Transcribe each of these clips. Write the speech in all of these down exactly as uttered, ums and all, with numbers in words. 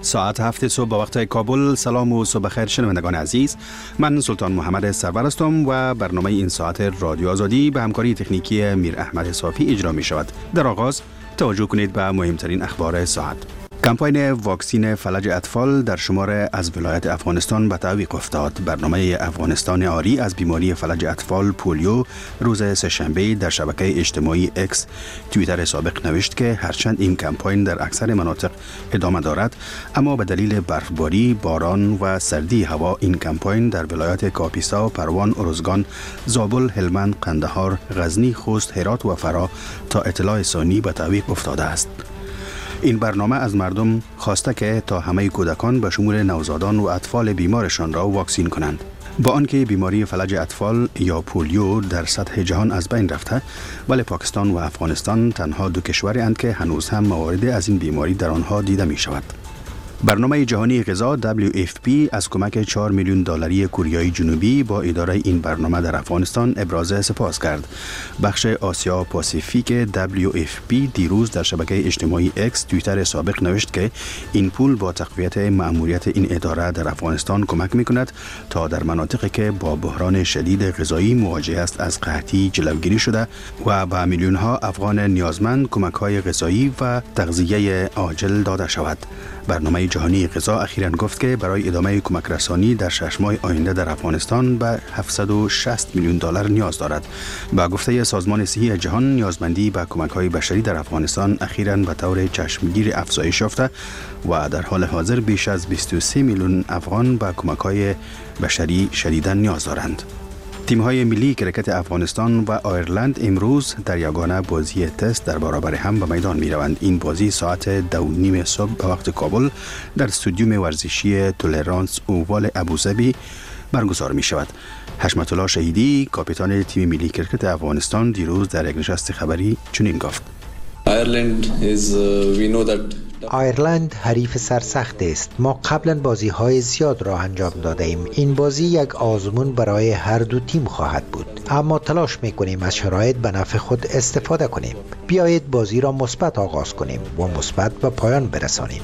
ساعت هفت صبح با وقت کابل. سلام و صبح خیر شنوندگان عزیز، من سلطان محمد سرور هستم و برنامه این ساعت رادیو آزادی به همکاری تکنیکی میر احمد صافی اجرا می شود. در آغاز توجه کنید به مهمترین اخبار ساعت. کمپاین واکسین فلج اطفال در شمار از ولایت افغانستان به تعویق افتاد. برنامه افغانستان آری از بیماری فلج اطفال پولیو روز سه‌شنبه در شبکه اجتماعی اکس توییتر سابق نوشت که هرچند این کمپاین در اکثر مناطق ادامه دارد، اما به دلیل برفباری، باران و سردی هوا این کمپاین در ولایت کاپیسا، پروان، ارزگان، زابل، هلمند، قندهار، غزنی، خوست، هرات و فرا تا اطلاع ثانی به تعویق افتاده است. این برنامه از مردم خواسته که تا همه کودکان به شمول نوزادان و اطفال بیمارشان را واکسین کنند. با آنکه بیماری فلج اطفال یا پولیو در سطح جهان از بین رفته، ولی پاکستان و افغانستان تنها دو کشوری اند که هنوز هم موارد از این بیماری در آنها دیده می شود. برنامه جهانی غذا دبلیو اف پی از کمک چهار میلیون دلاری کره جنوبی با اداره این برنامه در افغانستان ابراز سپاس کرد. بخش آسیا پاسیفیک دبلیو اف پی دیروز در شبکه اجتماعی اکس توییتر سابق نوشت که این پول با تقویت مأموریت این اداره در افغانستان کمک می‌کند تا در مناطقی که با بحران شدید غذایی مواجه است از قحطی جلوگیری شده و به میلیون‌ها افغان نیازمند کمک‌های غذایی و تغذیه عاجل داده شود. برنامه جهانی غذا اخیراً گفت که برای ادامه کمک رسانی در شش ماه آینده در افغانستان به هفتصد و شصت میلیون دلار نیاز دارد. با گفته سازمان صحی جهان، نیازمندی به کمک‌های بشری در افغانستان اخیراً به طور چشمگیر افزایش یافته و در حال حاضر بیش از بیست و سه میلیون افغان به کمک‌های بشری شدیداً نیاز دارند. تیم‌های ملی کرکت افغانستان و آیرلند امروز در یگانه بازی تست در برابر هم به میدان می‌روند. این بازی ساعت دو و نیم صبح به وقت کابل در استادیوم ورزشی تولرانس اووال ابوظبی برگزار می‌شود. حشمت الله شهیدی، کاپیتان تیم ملی کرکت افغانستان، دیروز در یک نشست خبری چنین گفت: Ireland is uh, we know that آیرلند حریف سرسخت است. ما قبلا بازی های زیاد را انجام داده ایم. این بازی یک آزمون برای هر دو تیم خواهد بود، اما تلاش میکنیم از شرایط به نفع خود استفاده کنیم. بیایید بازی را مثبت آغاز کنیم و مثبت به پایان برسانیم.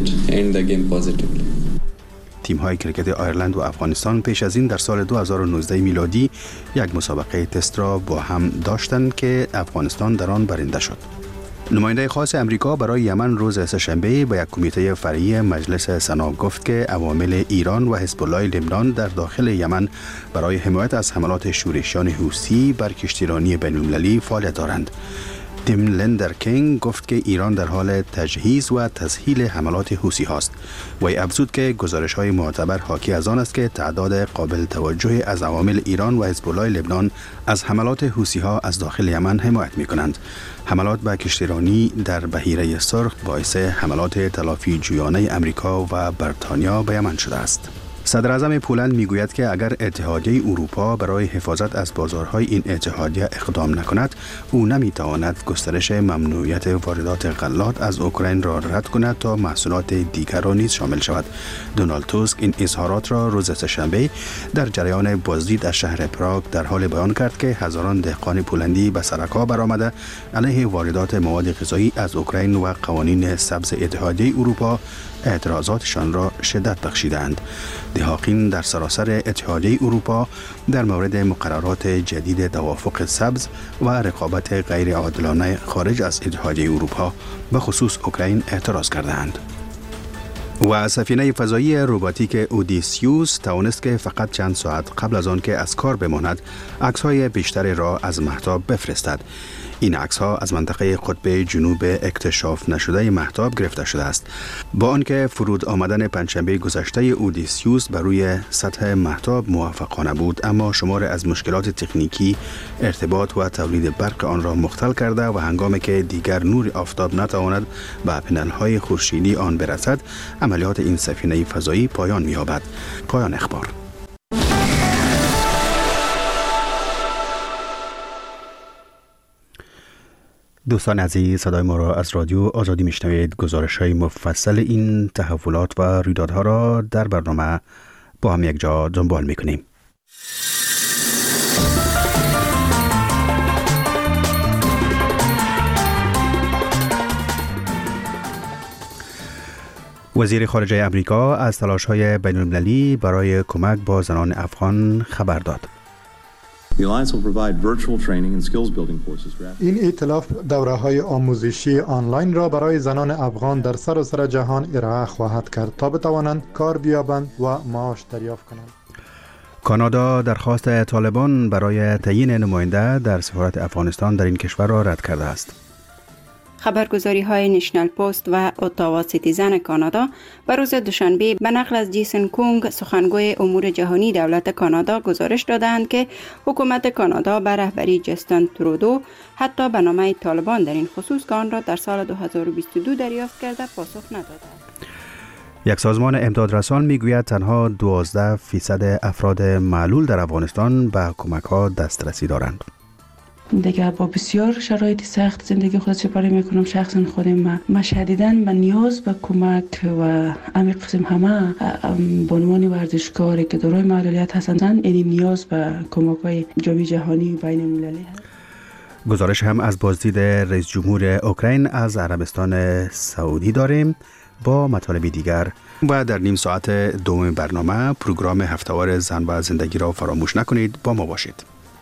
تیم های کرکت آیرلند و افغانستان پیش از این در سال دو هزار و نوزده میلادی یک مسابقه تست را با هم داشتند که افغانستان در آن برنده شد. نماینده خاص امریکا برای یمن روز سه‌شنبه به یک کمیته فرعی مجلس سنا گفت که عوامل ایران و حزب الله لبنان در داخل یمن برای حمایت از حملات شورشیان حوثی بر کشتیرانی بین‌المللی فعالیت دارند. تیم لندر کینگ گفت که ایران در حال تجهیز و تسهیل حملات حوثی هاست و افزود که گزارش های معتبر حاکی از آن است که تعداد قابل توجه از عوامل ایران و حزب الله لبنان از حملات حوثی ها از داخل یمن حمایت می کنند. حملات به کشتیرانی در بحیره سرخ باعث حملات تلافی جویانه امریکا و بریتانیا به یمن شده است. صدر اعظم پولند میگوید که اگر اتحادیه اروپا برای حفاظت از بازارهای این اتحادیه اقدام نکند، او نمیتواند گسترش ممنوعیت واردات غلات از اوکراین را رد کند تا محصولات دیگر را نیز شامل شود. دونالد توسک این اظهارات را روز سه‌شنبه در جریان بازدید از شهر پراگ در حال بیان کرد که هزاران دهقان پولندی به سرکا برآمده علیه واردات مواد غذایی از اوکراین و قوانین سبز اتحادیه اروپا اعتراضاتشان را شدت بخشیدند. دهاقین در سراسر اتحادیه اروپا در مورد مقررات جدید توافق سبز و رقابت غیر عادلانه خارج از اتحادیه اروپا به خصوص اوکراین اعتراض کردند. و سفینه فضایی روباتیک اودیسیوس توانست که فقط چند ساعت قبل از آن که از کار بماند عکس‌های بیشتری را از مهتاب بفرستد. این عکس‌ها از منطقه قطب جنوب اکتشاف نشده مهتاب گرفته شده است. با آنکه فرود آمدن پنجشنبه گذشته اودیسیوس بر روی سطح مهتاب موفقانه بود، اما شمار از مشکلات تکنیکی ارتباط و تولید برق آن را مختل کرده و هنگامی که دیگر نور آفتاب نتواند به پنل‌های خورشیدی آن برسد، عملیات این سفینه فضایی پایان می‌یابد. پایان اخبار. دوستان عزیز، صدای ما را از رادیو آزادی میشنوید. گزارش های مفصل این تحولات و رویدادها را در برنامه با هم یک جا دنبال میکنیم. وزیر خارجه امریکا از تلاش‌های بین‌المللی برای کمک با زنان افغان خبر داد. این ائتلاف دوره‌های آموزشی آنلاین را برای زنان افغان در سراسر جهان ارائه خواهد کرد تا بتوانند کار بیابند و معاش دریافت کنند. کانادا درخواست طالبان برای تعیین نماینده در سفارت افغانستان در این کشور را رد کرده است. خبرگزاری های نشنل پست و اتاوا سیتیزن کانادا بر روز دوشنبه به نقل از جیسن کونگ سخنگوی امور جهانی دولت کانادا گزارش دادند که حکومت کانادا به رهبری جستن ترودو حتی به نامه طالبان در این خصوص که آن را در سال دو هزار و بیست و دو دریافت کرده پاسخ نداده. یک سازمان امدادرسان میگوید تنها دوازده فیصد افراد معلول در افغانستان به کمک ها دسترسی دارند. دیگه با بسیار شرایط سخت زندگی خود سپری میکنم. شخصا خودم ما شدیداً به نیاز به کمک و همین قسم همه بانوان ورزشکاری که دارای معلولیت هستند این نیاز به کمک های جامعه جهانی و بین المللی هست. گزارش هم از بازدید رئیس جمهور اوکراین از عربستان سعودی داریم با مطالب دیگر و در نیم ساعت دوم برنامه پروگرام هفته‌وار زن و زندگی را فراموش نکنید. با ما باشید.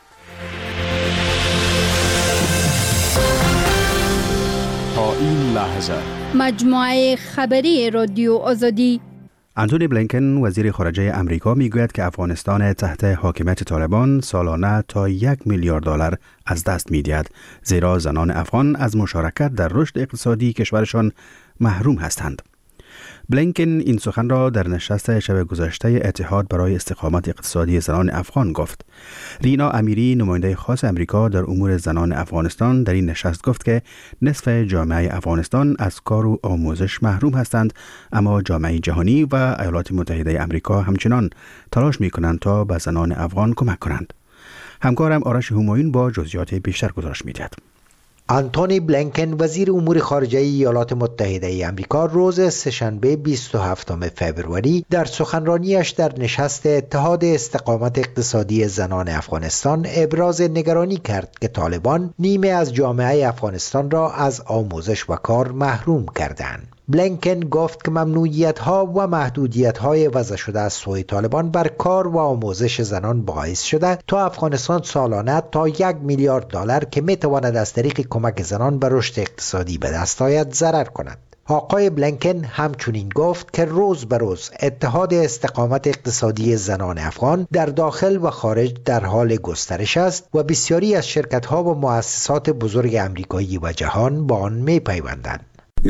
تا این لحظه مجموعه خبری رادیو آزادی. انتونی بلینکن وزیر خارجه امریکا میگوید که افغانستان تحت حاکمیت طالبان سالانه تا یک میلیارد دلار از دست میدهد، زیرا زنان افغان از مشارکت در رشد اقتصادی کشورشان محروم هستند. بلینکن این سخن را در نشست شب گذشته اتحاد برای استقامت اقتصادی زنان افغان گفت. رینا امیری نماینده خاص امریکا در امور زنان افغانستان در این نشست گفت که نصف جامعه افغانستان از کار و آموزش محروم هستند، اما جامعه جهانی و ایالات متحده امریکا همچنان تلاش می کنند تا به زنان افغان کمک کنند. همکارم آرش همایون با جزئیات بیشتر گزارش می دهد. انتونی بلینکن وزیر امور خارجه ایالات متحده آمریکا روز سه‌شنبه بیست و هفتم فوریه در سخنرانیش در نشست اتحاد استقامت اقتصادی زنان افغانستان ابراز نگرانی کرد که طالبان نیمه از جامعه افغانستان را از آموزش و کار محروم کردند. بلینکن گفت که ممنوعیت‌ها و محدودیت‌های وضع شده از سوی طالبان بر کار و آموزش زنان باعث شده تا افغانستان سالانه تا یک میلیارد دلار که می‌تواند از طریق کمک زنان به رشد اقتصادی به دست آید ضرر کند. آقای بلینکن همچنین گفت که روز به روز اتحاد استقامت اقتصادی زنان افغان در داخل و خارج در حال گسترش است و بسیاری از شرکت‌ها و مؤسسات بزرگ آمریکایی و جهان با آن می‌پیوندند.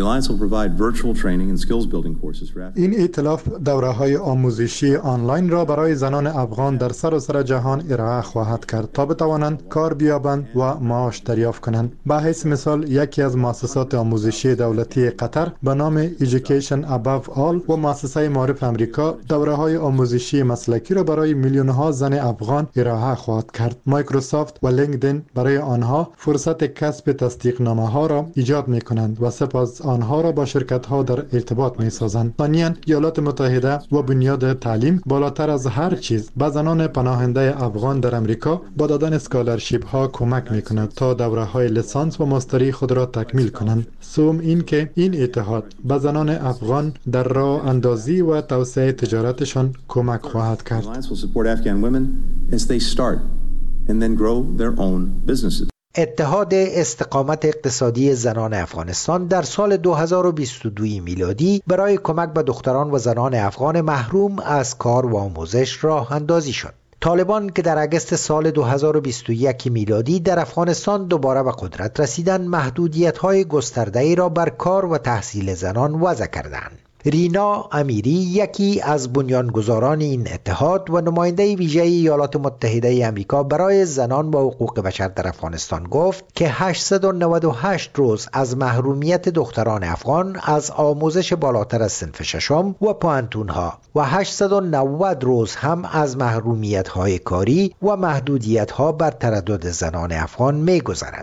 این ائتلاف دوره‌های آموزشی آنلاین را برای زنان افغان در سراسر جهان ارائه خواهد کرد تا بتوانند کار بیابند و معاش دریافت کنند. به حیث مثال یکی از مؤسسات آموزشی دولتی قطر به نام Education Above All و مؤسسه معارف امریکا دوره‌های آموزشی مسلکی را برای میلیون‌ها زن افغان ارائه خواهد کرد. مایکروسافت و لینکدین برای آنها فرصت کسب تصدیقنامه‌ها را ایجاد می‌کنند و سپس آنها را با شرکت‌ها در ارتباط می‌سازند. ثانیاً ایالات متحده و بنیاد تعلیم بالاتر از هر چیز به زنان پناهنده افغان در امریکا با دادن اسکالرشیپ‌ها کمک می‌کند تا دوره‌های لیسانس و ماستری خود را تکمیل کنند. سوم این که این اتحاد به زنان افغان در راه اندازی و توسعه تجارتشان کمک خواهد کرد. اتحاد استقامت اقتصادی زنان افغانستان در سال دو هزار و بیست و دو میلادی برای کمک به دختران و زنان افغان محروم از کار و آموزش راه اندازی شد. طالبان که در اگست سال دو هزار و بیست و یک میلادی در افغانستان دوباره به قدرت رسیدند، محدودیت‌های گسترده‌ای را بر کار و تحصیل زنان وضع کردند. رینا امیری یکی از بنیانگذاران این اتحاد و نماینده ویژه ایالات متحده آمریکا برای زنان و حقوق بشر در افغانستان گفت که هشتصد و نود و هشت روز از محرومیت دختران افغان از آموزش بالاتر از صنف ششم و پوانتونها و هشتصد و نود روز هم از محرومیت‌های کاری و محدودیت‌ها بر تردد زنان افغان می‌گذرد.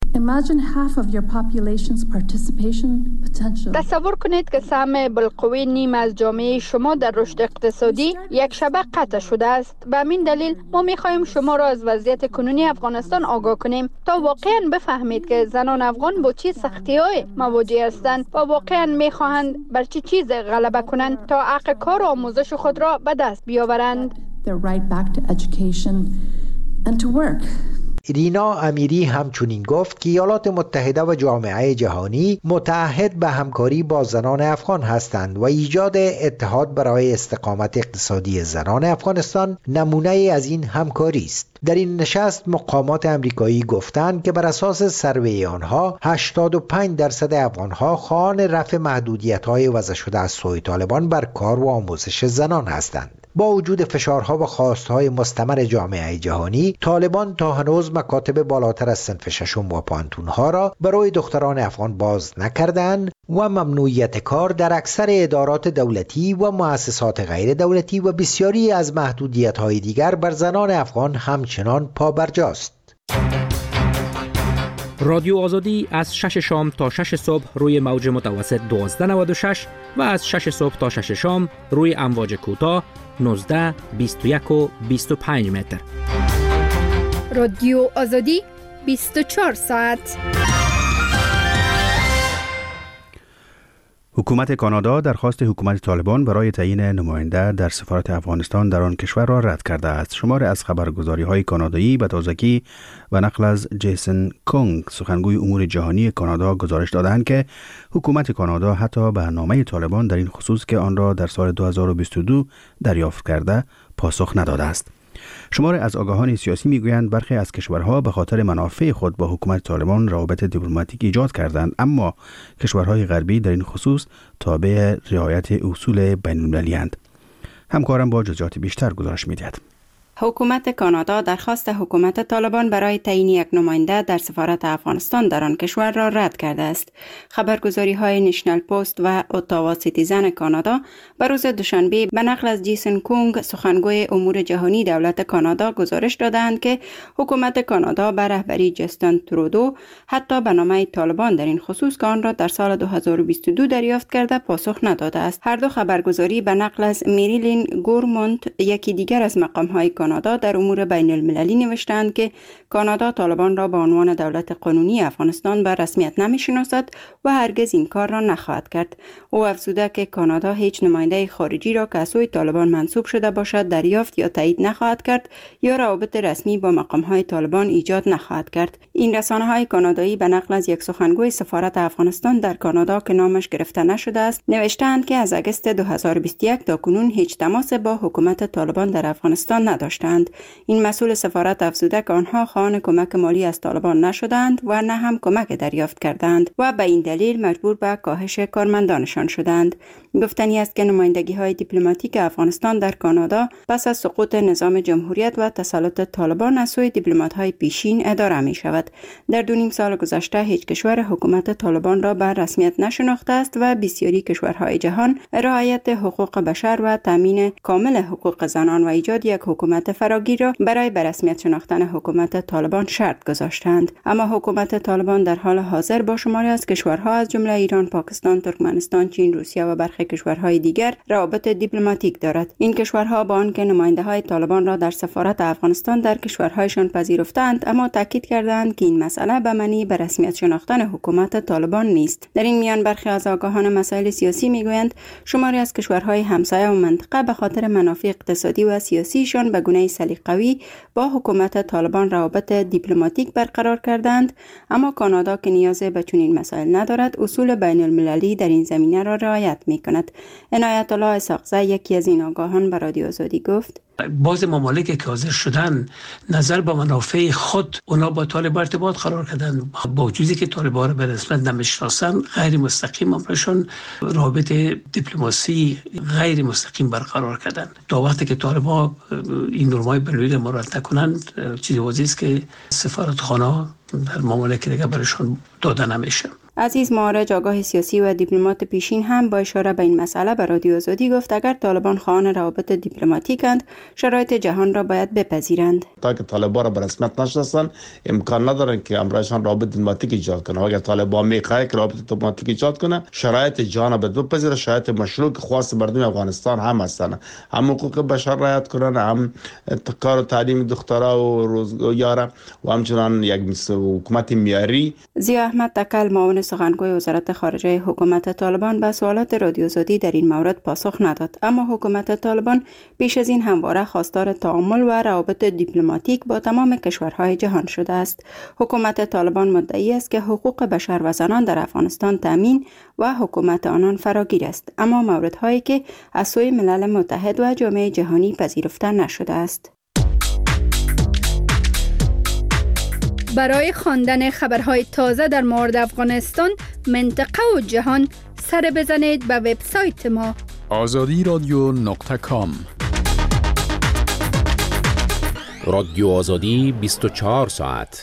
Imagine half of your population's participation potential. تصور کنید که سهم بالقوه نیم از جامعه شما در رشد اقتصادی یک شبه قطع شده است. به همین دلیل ما می‌خواهیم شما را از وضعیت کنونی افغانستان آگاه کنیم تا واقعاً بفهمید که زنان افغان با چه سختی‌های مواجه هستند و واقعاً می‌خواهند بر چه چیز غلبه کنند تا حق کار و آموزش خود را به دست بیاورند. Their right back to education and to work. رینا امیری همچنین گفت که ایالات متحده و جامعه جهانی متعهد به همکاری با زنان افغان هستند و ایجاد اتحاد برای استقامت اقتصادی زنان افغانستان نمونه از این همکاری است. در این نشست مقامات امریکایی گفتند که بر اساس سروی آنها هشتاد و پنج درصد افغانها خواهان رفع محدودیت‌های وضع شده از سوی طالبان بر کار و آموزش زنان هستند. با وجود فشارها و خواستهای مستمر جامعه جهانی، طالبان تا هنوز مکاتب بالاتر از صنف ششم و پانتونها را برای دختران افغان باز نکردند و ممنوعیت کار در اکثر ادارات دولتی و مؤسسات غیر دولتی و بسیاری از محدودیت‌های دیگر بر زنان افغان همچنان پابرجاست. رادیو آزادی از شش شام تا شش صبح روی موج متوسط دوازده نود و شش و از شش صبح تا شش شام روی امواج کوتاه نوزده، بیست و یک و بیست و پنج متر. رادیو آزادی بیست و چهار ساعت. حکومت کانادا درخواست حکومت طالبان برای تعیین نماینده در سفارت افغانستان در آن کشور را رد کرده است. شماری از خبرگزاری‌های کانادایی به تازگی و نقل از جیسن کونگ سخنگوی امور جهانی کانادا گزارش دادند که حکومت کانادا حتی به نامه طالبان در این خصوص که آن را در سال دو هزار و بیست و دو دریافت کرده پاسخ نداده است. شماری از آگاهان سیاسی میگویند برخی از کشورها به خاطر منافع خود با حکومت طالبان روابط دیپلماتیک ایجاد کردند، اما کشورهای غربی در این خصوص تابع رعایت اصول بین المللی اند. همکارم با جزئیات بیشتر گزارش می‌دهد. حکومت کانادا درخواست حکومت طالبان برای تعیین یک نماینده در سفارت افغانستان در آن کشور را رد کرده است. خبرگزاری‌های نشنل پست و اتاوا سیتیزن کانادا به روز دوشنبه به نقل از جیسن کونگ سخنگوی امور جهانی دولت کانادا گزارش دادند که حکومت کانادا به رهبری جستن ترودو حتی به نامه طالبان در این خصوص که آن را در سال دو هزار و بیست و دو دریافت کرده پاسخ نداده است. هر دو خبرگزاری به نقل از میریلین گورمونت یکی دیگر از مقام‌های کانادا در امور بین المللی نوشتند که کانادا طالبان را به عنوان دولت قانونی افغانستان به رسمیت نمی‌شناسد و هرگز این کار را نخواهد کرد. او افزوده که کانادا هیچ نماینده خارجی را که از سوی طالبان منصوب شده باشد دریافت یا تایید نخواهد کرد یا روابط رسمی با مقام‌های طالبان ایجاد نخواهد کرد. این رسانه‌های کانادایی به نقل از یک سخنگوی سفارت افغانستان در کانادا که نامش گرفته نشده است نوشتند که از اگست دو هزار و بیست و یک تا کنون هیچ تماس با حکومت طالبان در افغانستان نداشتند. این مسئول سفارت افزوده که آنها خواهان کمک مالی از طالبان نشدند و نه هم کمک دریافت کردند و به این دلیل مجبور به کاهش کارمندانشان شدند. گفتنی است که نمایندگی‌های دیپلماتیک افغانستان در کانادا پس از سقوط نظام جمهوریت و تسلط طالبان از سوی دیپلمات‌های پیشین اداره می‌شود. در دو نیم سال گذشته هیچ کشور حکومت طالبان را به رسمیت نشناخته است و بسیاری کشورهای جهان رعایت حقوق بشر و تامین کامل حقوق زنان و ایجاد یک حکومت فراگیر را برای به رسمیت شناختن حکومت طالبان شرط گذاشتند. اما حکومت طالبان در حال حاضر با شماری از کشورها از جمله ایران، پاکستان، ترکمنستان، چین، روسیه و برخی کشورهای دیگر روابط دیپلماتیک دارد. این کشورها با آنکه نماینده‌های طالبان را در سفارت افغانستان در کشورهایشان پذیرفتند، اما تاکید کردند که این مسئله به معنی به رسمیت شناختن حکومت طالبان نیست. در این میان برخی از آگاهان مسائل سیاسی میگویند شماری از کشورهای همسایه و منطقه به خاطر منافع اقتصادی و سیاسیشان به گونه سلیقه‌ای با حکومت طالبان روابط دیپلماتیک برقرار کردند، اما کانادا که نیاز به چنین مسائل ندارد اصول بین المللی در این زمینه را رعایت می‌کند. عنایت الله اسحاقزی یکی از این آگاهان به رادیو آزادی گفت باز ممالکی که حاضر شدن نظر به منافع خود اونا با طالب ارتباط قرار کردن، با وجودی که طالبان را به رسمیت نمیشناسن غیر مستقیم امرشون رابط دیپلماسی غیر مستقیم برقرار کردن. تا وقتی که طالبان این نرمای بین‌المللی را مراعات نکنند چیزی واضحه است که سفارتخانه در ممالک دیگه برشون داده نمیشه. عزیز معارج آگاه سیاسی و دیپلمات پیشین هم با اشاره به این مسئله به رادیو آزادی گفت اگر طالبان خواهان روابط دیپلماتیکند شرایط جهان را باید بپذیرند. تا که طالبان را به رسمیت نشناسند امکان ندارند که امرایشان روابط دیپلماتیک ایجاد کنند. اگر طالبان میخواد که روابط دیپلماتیک ایجاد کنه شرایط جهان را باید بپذیره، شرایط مشروع که خواست مردم افغانستان هم هستند، هم حقوق بشر رعایت کنند، هم کار و تعلیم دخترها و روزگار و همچنان یک حکومت معیاری. ضیا احمد تکل معاون سخنگوی وزارت خارجه حکومت طالبان به سوالات رادیو آزادی در این مورد پاسخ نداد، اما حکومت طالبان پیش از این همواره خواستار تعامل و روابط دیپلماتیک با تمام کشورهای جهان شده است. حکومت طالبان مدعی است که حقوق بشر و زنان در افغانستان تامین و حکومت آنان فراگیر است، اما موردهایی که از سوی ملل متحد و جامعه جهانی پذیرفته نشده است. برای خواندن خبرهای تازه در مورد افغانستان، منطقه و جهان سر بزنید به وبسایت ما آزادی رادیو نقطه کام. رادیو آزادی بیست و چهار ساعت.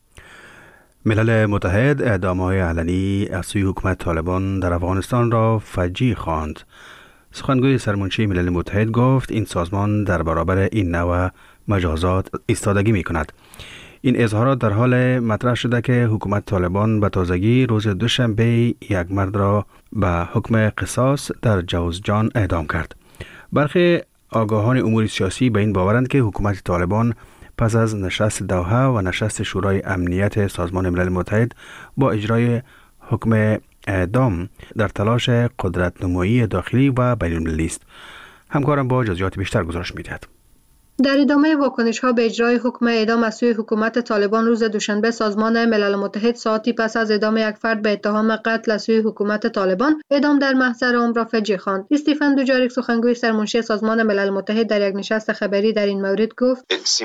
ملل متحد اعدام‌های علنی از سوی حکومت طالبان در افغانستان را فجیع خواند. سخنگوی سرمنشی ملل متحد گفت این سازمان در برابر این نوع مجازات ایستادگی می‌کند. این اظهارات در حال مطرح شده که حکومت طالبان به تازگی روز دوشنبه یک مرد را به حکم قصاص در جوزجان اعدام کرد. برخی آگاهان امور سیاسی به این باورند که حکومت طالبان پس از نشست دوحه و نشست شورای امنیت سازمان ملل متحد با اجرای حکم اعدام در تلاش قدرت نمایی داخلی و بین المللی است. همکارم با جزئیات بیشتر گزارش می‌دهد. در ادامه واکنش‌ها به اجرای حکم اعدام از سوی حکومت طالبان روز دوشنبه، سازمان ملل متحد ساعتی پس از اعدام یک فرد به اتهام قتل از سوی حکومت طالبان، اعدام در محضر عمر را فجیع خواند. استیفن دوجاریک، سخنگوی سرمنشی سازمان ملل متحد، در یک نشست خبری در این مورد گفت: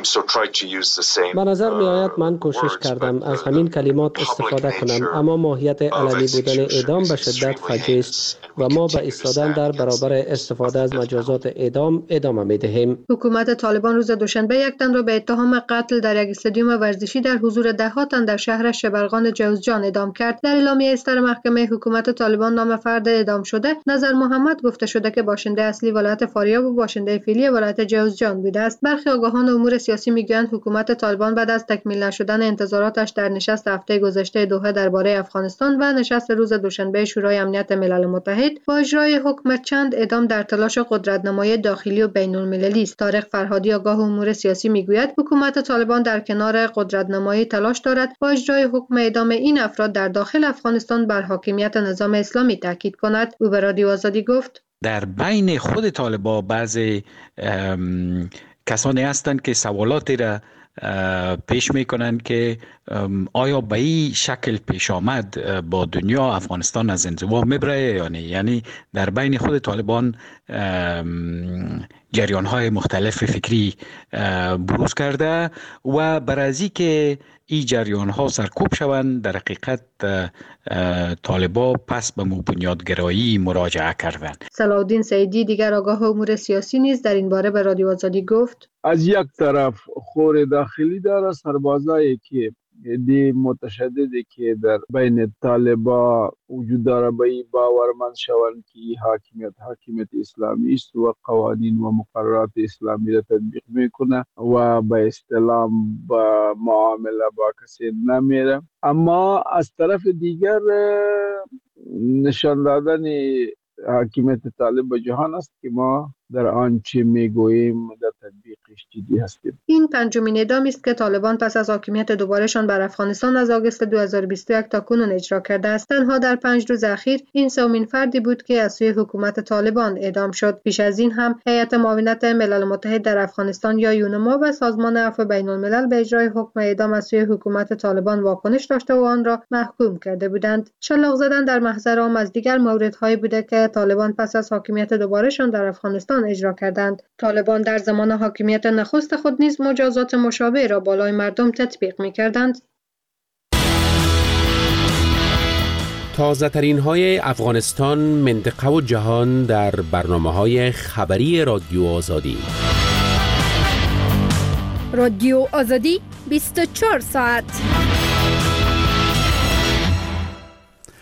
به نظر می‌آید من کوشش کردم از همین کلمات استفاده کنم، اما ماهیت علنی بودن اعدام به شدت فجیع است و ما به ایستادن در برابر استفاده از مجازات اعدام ادامه می‌دهیم. حکومت طالبان روز دوشنبه یک تن را به اتهام قتل در یک استادیوم ورزشی در حضور ده ها تن در شهر شبرغان جوزجان اعدام کرد. در اعلامیه اصدار محکمه حکومت طالبان نام فرد اعدام شده نظر محمد گفته شده که باشنده اصلی ولایت فاریاب و باشنده فعلی ولایت جوزجان بوده است. برخی آگاهان امور سیاسی میگویند حکومت طالبان بعد از تکمیل نشدن انتظاراتش در نشست هفته گذشته دوحه درباره افغانستان و نشست روز دوشنبه شورای امنیت ملل متحد با اجرای حکم چند اعدام در تلاش قدرت‌نمایی داخلی و بین‌المللی است. طارق فرهادی، آگاه امور سیاسی، میگوید حکومت طالبان در کنار قدرت‌نمایی تلاش دارد با اجرای حکم اعدام این افراد در داخل افغانستان بر حاکمیت نظام اسلامی تاکید کند. او به رادیو آزادی گفت: در بین خود طالبان بعضی کسانی هستند که سوالاتی را پیش میکنند که آیا به این شکل پیش آمد با دنیا افغانستان از انزوا میبره یا نه. یعنی در بین خود طالبان جریان های مختلف فکری بروز کرده و برای که این جریان ها سرکوب شوند در حقیقت طالبان پس به بنیادگرایی مراجعه کردند. صلاحالدین سعیدی، دیگر آگاه امور سیاسی، نیز در این باره به رادیو آزادی گفت: از یک طرف خور داخلی داره سربازایی که دی متشددی که در بین طالبان وجود داره به این باورمند شوند که حاکمیت حاکمیت اسلامی است و قوانین و مقررات اسلامی را تطبیق میکنه و به اصطلاح با معامله با کسی نمیره. اما از طرف دیگر نشان دادن حاکمیت طالب به جهان است که ما در آنچه میگوییم در تطبیقش جدی هستیم. این پنجمین اعدامی است که طالبان پس از حاکمیت دوبارهشان بر افغانستان از آگوست دو هزار و بیست و یک تا کنون اجرا کرده است. تنها در پنج روز اخیر این سومین فردی بود که از سوی حکومت طالبان اعدام شد. پیش از این هم هیئت معاونت ملل متحد در افغانستان یا یونما و سازمان عفو بین الملل به اجرای حکم اعدام از سوی حکومت طالبان واکنش داشته و آن را محکوم کرده بودند. شلاق زدن در محضر عام از دیگر موردهایی بوده که طالبان پس از حاکمیت دوبارهشان در افغانستان اجرا کردند. طالبان در زمان حاکمیت نخست خود نیز مجازات مشابه را بالای مردم تطبیق می‌کردند. تازه ترین های افغانستان، منطقه و جهان در برنامه‌های خبری رادیو آزادی. رادیو آزادی بیست و چهار ساعت.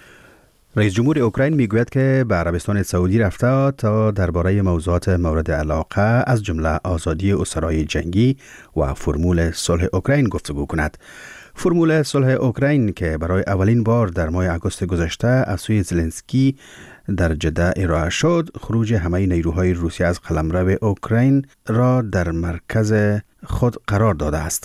رئیس جمهور اوکراین میگوید که به عربستان سعودی رفته تا درباره موضوعات مورد علاقه از جمله آزادی اسرای جنگی و فرمول صلح اوکراین گفتگو کند. فرمول صلح اوکراین که برای اولین بار در ماه آگوست گذشته از سوی زلنسکی در جده ارائه شد، خروج همه نیروهای روسیه از قلمرو اوکراین را در مرکز خود قرار داده است.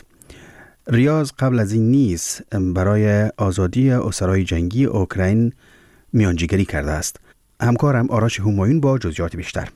ریاض قبل از این نیز برای آزادی اسرای جنگی اوکراین میانجیگری کرده است. همکارم آرش همایون با جزئیات بیشتر.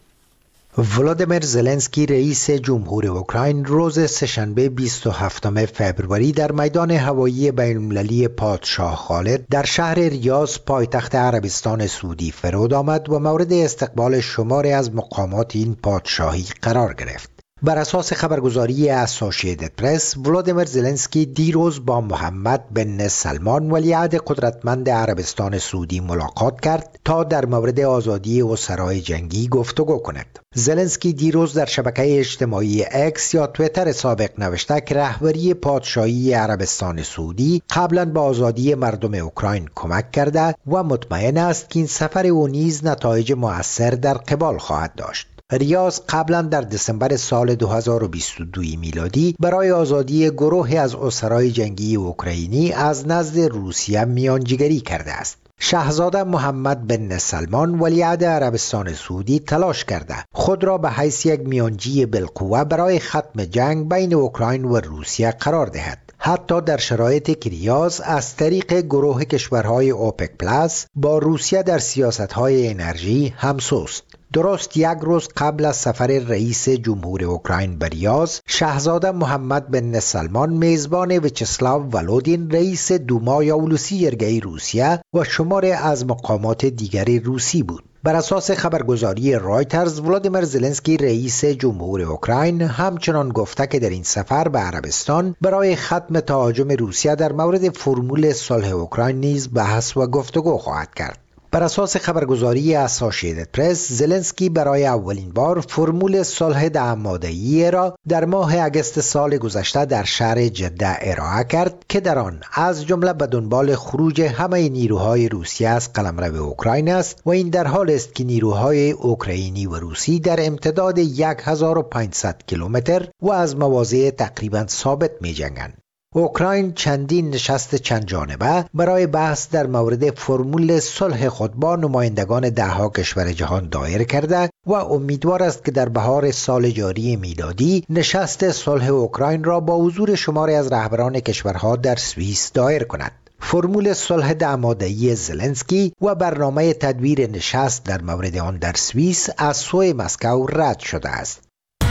ولادیمیر زلنسکی رئیس جمهور اوکراین روز سه‌شنبه بیست و هفتم فوریه در میدان هوایی بین‌المللی پادشاه خالد در شهر ریاض پایتخت عربستان سعودی فرود آمد و مورد استقبال شماری از مقامات این پادشاهی قرار گرفت. بر اساس خبرگزاری اسوسییتد پرس، ولادیمیر زلنسکی دیروز با محمد بن سلمان ولیعهد قدرتمند عربستان سعودی ملاقات کرد تا در مورد آزادی اسرای جنگی گفتگو کند. زلنسکی دیروز در شبکه اجتماعی اکس یا تویتر سابق نوشته که رهبری پادشاهی عربستان سعودی قبلا به آزادی مردم اوکراین کمک کرده و مطمئن است که این سفر او نیز نتایج مؤثر در قبال خواهد داشت. ریاض قبلا در دسامبر سال دو هزار و بیست و دو میلادی برای آزادی گروهی از اسرای جنگی اوکراینی از نزد روسیه میانجیگری کرده است. شاهزاده محمد بن سلمان ولیعهد عربستان سعودی تلاش کرده خود را به حیث یک میانجی بالقوه برای ختم جنگ بین اوکراین و روسیه قرار دهد، حتی در شرایطی که ریاض از طریق گروه کشورهای اوپک پلاس با روسیه در سیاستهای انرژی همسوست. درست یک روز قبل از سفر رئیس جمهور اوکراین به ریاض، شاهزاده محمد بن سلمان میزبان ویچسلاو ولودین رئیس دومای اولوسی جرگه روسیه و شماری از مقامات دیگری روسی بود. بر اساس خبرگزاری رایترز، ولادیمیر زلنسکی رئیس جمهور اوکراین همچنان گفته که در این سفر به عربستان برای ختم تهاجم روسیه در مورد فرمول صلح اوکراین نیز بحث و گفتگو خواهد کرد. بر اساس خبرگزاری اسوسییتد پرس، زلنسکی برای اولین بار فرمول صلح دهماده‌ای را در ماه اگست سال گذشته در شهر جده ارائه کرد که در آن از جمله به دنبال خروج همه نیروهای روسیه از قلمرو اوکراین است و این در حال است که نیروهای اوکراینی و روسی در امتداد هزار و پانصد کیلومتر و از مواضع تقریبا ثابت می جنگند. اوکراین چندین نشست چند جانبه برای بحث در مورد فرمول صلح خود با نمایندگان دهها کشور جهان دایر کرده و امیدوار است که در بهار سال جاری میلادی نشست صلح اوکراین را با حضور شماری از رهبران کشورها در سوئیس دایر کند. فرمول صلح دهماده‌ای زلنسکی و برنامه تدبیر نشست در مورد آن در سوئیس از سوی مسکو رد شده است.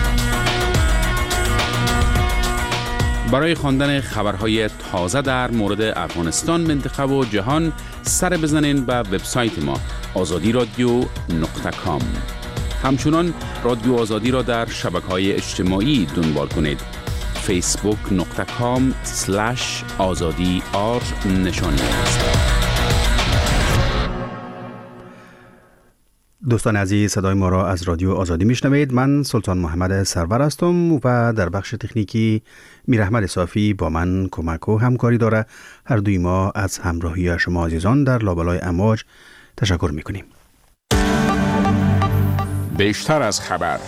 برای خواندن خبرهای تازه در مورد افغانستان، منطقه و جهان سر بزنین به وبسایت ما آزادی رادیو نقطه کام. همچنان رادیو آزادی را در شبکه‌های اجتماعی دنبال کنید. فیسبوک نقطه کام سلش آزادی آر نشانی است. دوستان عزیز، صدای ما را از رادیو آزادی میشنوید. من سلطان محمد سرور هستم و در بخش تکنیکی میر احمد صافی با من کمک و همکاری داره. هر دوی ما از همراهی شما عزیزان در لابلای امواج تشکر میکنیم. بیشتر از خبر.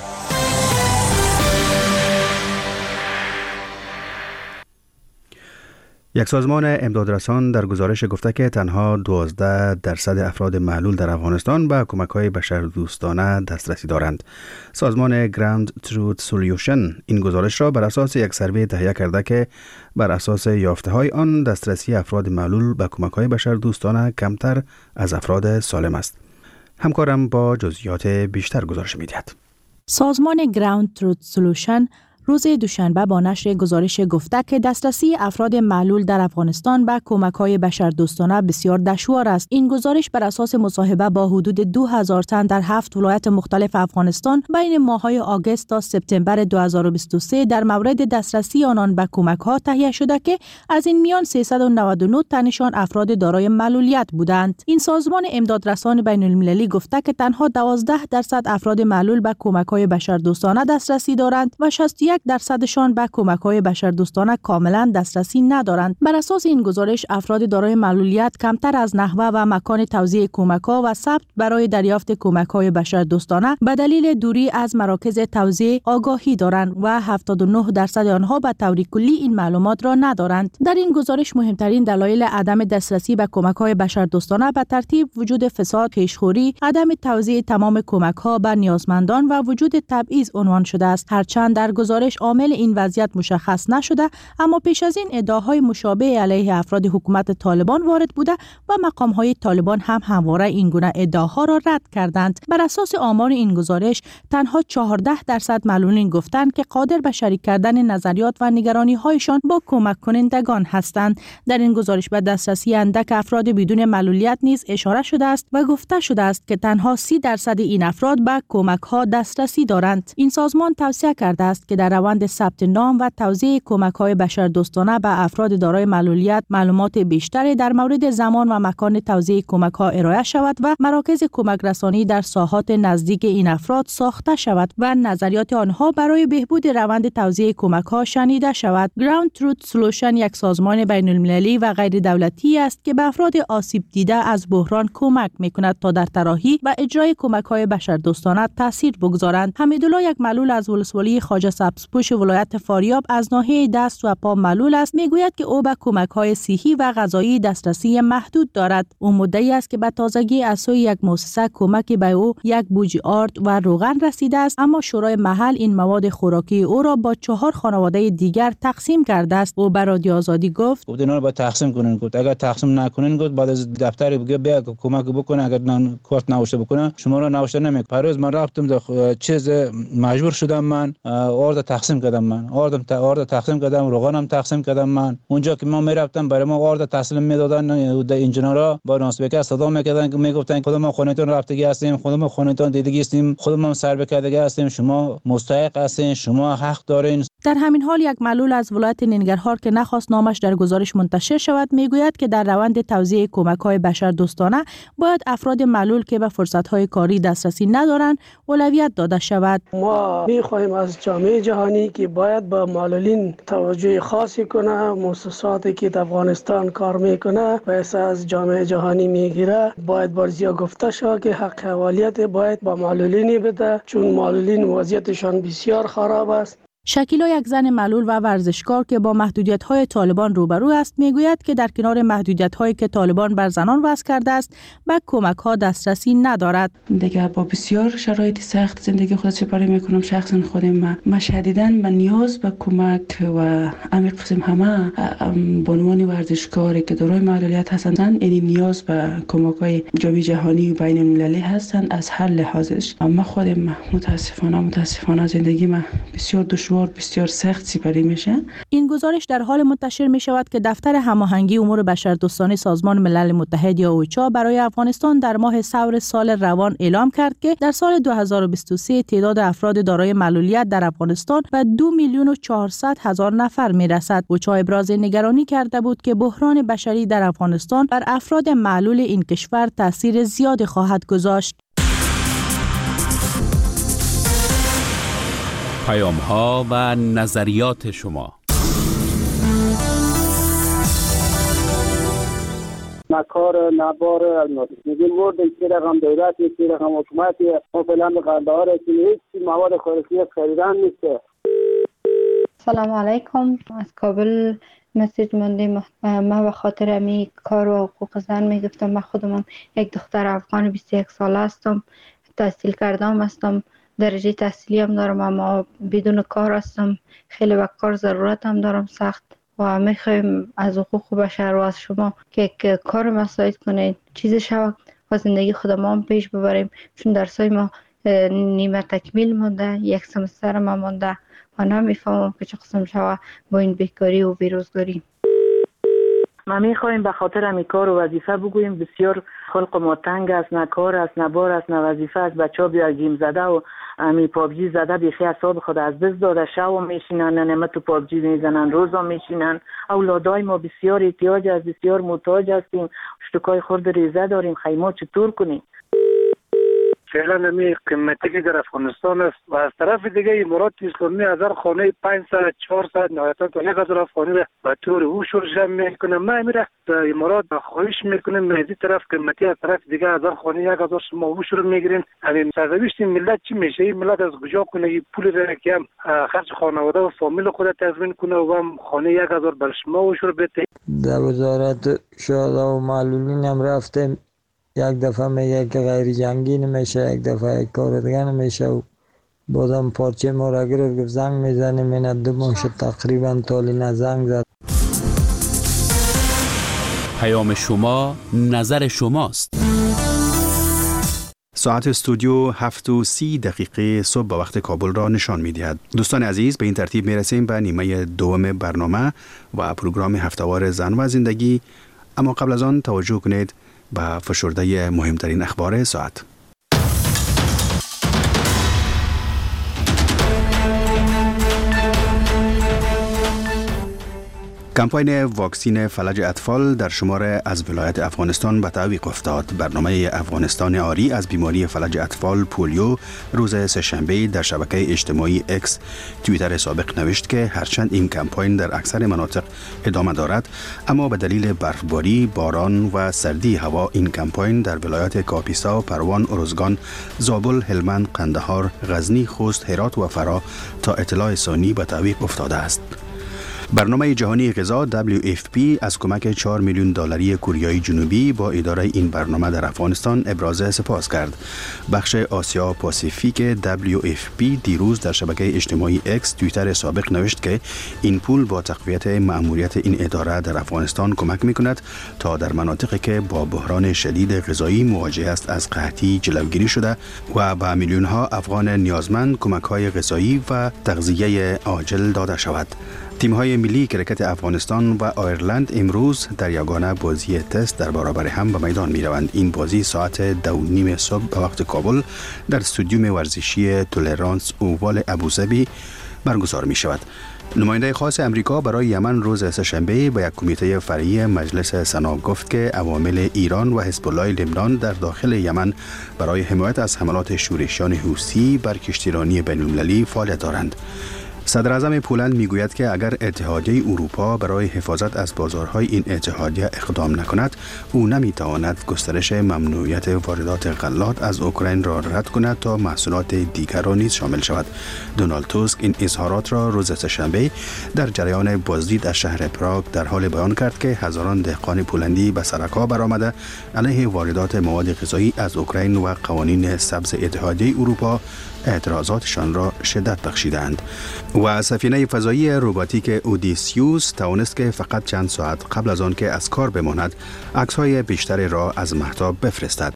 یک سازمان امدادرسان در گزارش گفته که تنها دوازده درصد افراد معلول در افغانستان به کمک‌های بشردوستانه دسترسی دارند. سازمان گراند تروت سولوشن این گزارش را بر اساس یک سروی تهیه کرده که بر اساس یافته‌های آن دسترسی افراد معلول به کمک‌های بشردوستانه کمتر از افراد سالم است. همکارم با جزئیات بیشتر گزارش می‌دهد. سازمان گراند تروت سولوشن روز دوشنبه با نشر گزارش گفته که دسترسی افراد معلول در افغانستان به کمک‌های بشردوستانه بسیار دشوار است. این گزارش بر اساس مصاحبه با حدود دو هزار تن در هفت ولایت مختلف افغانستان بین ماه‌های آگوست تا سپتامبر دو هزار و بیست و سه در مورد دسترسی آنان به کمک‌ها تهیه شده که از این میان سیصد و نود و نه تنشان افراد دارای معلولیت بودند. این سازمان امدادرسان بین‌المللی گفته که تنها دوازده درصد افراد معلول به کمک‌های بشردوستانه دسترسی دارند و شصت و یک یک درصدشان به کمک‌های بشردوستانه کاملا دسترسی ندارند. بر اساس این گزارش افراد دارای معلولیت کمتر از نحوه و مکان توزیع کمک‌ها و ثبت برای دریافت کمک‌های بشردوستانه به دلیل دوری از مراکز توزیع آگاهی دارند و هفتاد و نه درصد آنها به طور کلی این معلومات را ندارند. در این گزارش مهمترین دلایل عدم دسترسی به کمک‌های بشردوستانه به ترتیب وجود فساد، پیشخوری، عدم توزیع تمام کمک‌ها به نیازمندان و وجود تبعیض عنوان شده است. هرچند در گزارش عامل این وضعیت مشخص نشده، اما پیش از این ادعاهای مشابه علیه افراد حکومت طالبان وارد بوده و مقام‌های طالبان هم همواره این گونه ادعاها را رد کردند. بر اساس آمار این گزارش تنها چهارده درصد معلولین گفتند که قادر به شریک کردن نظریات و نگرانی‌هایشان با کمک کنندگان هستند. در این گزارش به دسترسی اندک افراد بدون معلولیت نیز اشاره شده است و گفته شده است که تنها سی درصد این افراد به کمک‌ها دسترسی دارند. این سازمان توصیه کرده است که در روند ثبت نام و توزیع کمک‌های بشردوستانه به افراد دارای معلولیت معلومات بیشتری در مورد زمان و مکان توزیع کمک‌ها ارائه شود و مراکز کمک رسانی در ساحات نزدیک این افراد ساخته شود و نظریات آنها برای بهبود روند توزیع کمک‌ها شنیده شود. Ground Truth Solution یک سازمان بین‌المللی و غیر دولتی است که به افراد آسیب دیده از بحران کمک می‌کند تا در طراحی و اجرای کمک‌های بشردوستانه تاثیر بگذارند. حمیدالله یک معلول از ولسوالی خواجه سبزپوش ولایت فاریاب از ناحیه دست و پا معلول است، میگوید که او به کمک‌های صحی و غذایی دسترسی محدود دارد. او مدعی است که به تازگی از سوی یک مؤسسه کمک به او یک بوجی آرد و روغن رسیده است، اما شورای محل این مواد خوراکی او را با چهار خانواده دیگر تقسیم کرده است. او به رادیو آزادی گفت گفت اینا رو با تقسیم کنین، گفت اگر تقسیم نکنین گفت بعد از دفتر بگه بیا کمک بکنه، اگر نان کارت نوشته بکنه شما را نوشته نمیکنه. پروز من رفتم در چیز مجبور شدم، من آرد تقسیم کردم، من آردم تا آرد تقسیم کردم، روغنم تقسیم کردم. من اونجا که ما میرفتم برای ما آرد تسلیم میدادن، انجینرها با ناسبکه صدا میکردن که میگفتن خودمون خونتون رفتگی هستیم، خودمون خونتون دیدگی هستیم، خودمون سر بکردگی هستیم، شما مستحق هستین، شما حق دارین. در همین حال یک معلول از ولایت ننگرهار که نخواست نامش در گزارش منتشر شود میگوید که در روند توزیع کمک‌های بشردوستانه باید افراد معلول که به فرصت‌های کاری دسترسی ندارند اولویت داده شود. ما می‌خواهیم از جامعه جهانی که باید با معلولین توجه خاصی کنه، مؤسساتی که در افغانستان کار میکنه پیسه از جامعه جهانی میگیره، باید بارزیا گفته شود که حق حوالیت باید با معلولین بده، چون معلولین وضعیتشان بسیار خراب است. شکیلا یک زن معلول و ورزشکار که با محدودیت‌های طالبان روبرو است میگوید که در کنار محدودیت‌هایی که طالبان بر زنان وضع کرده است به کمک‌ها دسترسی ندارد. دیگه با بسیار شرایط سخت زندگی خود سپری میکنم. شخصا خودم ما, ما شدیداً به نیاز به کمک و همین قسم همه به عنوان ورزشکاری که دارای معلولیت هستند این نیاز به کمک‌های جامعه جهانی و بین المللی هستند. از هر لحاظش ما خودم متاسفانه متاسفانه زندگی ما بسیار دشوار بسیار سخت سپری میشه. این گزارش در حال منتشر می شود که دفتر هماهنگی امور بشردوستانه سازمان ملل متحد یا اوچا برای افغانستان در ماه ثور سال روان اعلام کرد که در سال دو هزار و بیست و سه تعداد افراد دارای معلولیت در افغانستان به دو میلیون و چهارصد هزار نفر می رسد. اوچا ابراز نگرانی کرده بود که بحران بشری در افغانستان بر افراد معلول این کشور تاثیر زیادی خواهد گذاشت. پیام ها و نظریات شما. نکار نبار میگیم ورد که رقم دولت که رقم حکومت ما فعلا به قندهار که هیچ مواد خوراکی خریدن نیست. سلام علیکم، از کابل مسیج مندیم. ما به خاطر امی کار و حقوق زن میگفتم. من خودم یک دختر افغان بیست و یک ساله هستم، تحصیل کردم هستم، درجه تحصیلی هم دارم، اما بدون کار هستم. خیلی به کار ضرورت هم دارم سخت و میخوایم از حقوق بشر و از شما که کار مساعد کنید، چیز شود و زندگی خودمان پیش ببریم، چون درسای ما نیمه تکمیل مونده، یک سمستر ما مونده و نمیفهمم که چه قسم شود با این بیکاری و بیروزگاری. ما میخوایم به خاطر امی کار و وظیفه بگوییم. بسیار خلق ما تنگ است، نه کار است، نه بار است، نه وظیفه است. بچه ها بیا گیم زده و امی پابجی زده بیخی اعصاب خود از دست داده، شب میشینن نمه تو پابجی میزنن، روزا میشینن. اولادای ما بسیار احتیاج است، بسیار محتاج هستیم، اشتکای خورد ریزه داریم، خیمه چطور کنیم؟ فعلا نمی قیمتی که در افغانستان است و از طرف دیگه امارات اسلامی هزار خانه پانصد چهارصد نهایتا تا یک هزار خانه را به طور اوشور جمع میکنه. ما میره در امارات خواهش میکنیم مهدی طرف قیمتی از طرف دیگه هزار خانه یک هزار شما اوشور میگیرین. همین سرنوشت ملت چی میشه؟ این ملت از کجا کنه این پول را که هم خرج خانواده و فامیل خود تضمین کنه و هم خانه یک هزار بر شما اوشور بده. در وزارت شهدا و معلولین هم رفتیم، یک دفعه میگه که غیر جنگی نمیشه، یک دفعه یک کار دیگه نمیشه و بازم پارچه ما را گرفت گفت زنگ میزنیم. این دو ماه شد تقریبا تالینا زنگ زد. پیام شما نظر شماست. ساعت استودیو هفت و سی دقیقه صبح به وقت کابل را نشان می دهد. دوستان عزیز، به این ترتیب می رسیم به نیمه دوم برنامه و پروگرام هفتهوار زن و زندگی. اما قبل از آن توجه کنید به فشرده مهمترین اخبار ساعت. کمپاین واکسین فلج اطفال در شمار از ولایت افغانستان به تعویق افتاد. برنامه افغانستان آری از بیماری فلج اطفال پولیو روز سه‌شنبه در شبکه اجتماعی اکس توییتر سابق نوشت که هرچند این کمپاین در اکثر مناطق ادامه دارد، اما به دلیل برفباری، باران و سردی هوا این کمپاین در ولایات کاپیسا، پروان، ارزگان، زابل، هلمند، قندهار، غزنی، خوست، هرات و فرا تا اطلاع ثانی به تعویق افتاده است. برنامه جهانی غذا دبلیو اف پی از کمک چهار میلیون دلاری کوریای جنوبی با اداره این برنامه در افغانستان ابراز سپاس کرد. بخش آسیا پاسیفیک دبلیو اف پی دیروز در شبکه اجتماعی اکس توییتر سابق نوشت که این پول با تقویت مأموریت این اداره در افغانستان کمک می‌کند تا در مناطقی که با بحران شدید غذایی مواجه است از قحطی جلوگیری شده و به میلیون‌ها افغان نیازمند کمک‌های غذایی و تغذیه عاجل داده شود. تیم‌های ملی کرکت افغانستان و آیرلند امروز در یگانه بازی تست در برابر هم به میدان می‌روند. این بازی ساعت دو و نیم صبح به وقت کابل در استادیوم ورزشی تولرانس اووال ابوظبی برگزار می‌شود. نماینده خاص امریکا برای یمن روز سه‌شنبه به یک کمیته فرعی مجلس سنا گفت که عوامل ایران و حزب الله لبنان در داخل یمن برای حمایت از حملات شورشیان حوثی بر کشتیرانی بین‌المللی فعالیت دارند. صدر اعظم پولند میگوید که اگر اتحادیه اروپا برای حفاظت از بازارهای این اتحادیه اقدام نکند، او نمیتواند گسترش ممنوعیت واردات غلات از اوکراین را رد کند تا محصولات دیگر را نیز شامل شود. دونالد توسک این اظهارات را روز سه‌شنبه در جریان بازدید از شهر پراگ در حال بیان کرد که هزاران دهقان پولندی به سرکا برآمده علیه واردات مواد غذایی از اوکراین و قوانین سبز اتحادیه اروپا اعتراضاتشان را شدت بخشیدند. و سفینه فضایی روباتیک اودیسیوس توانست که فقط چند ساعت قبل از آن که از کار بماند عکس‌های بیشتری را از مهتاب بفرستد.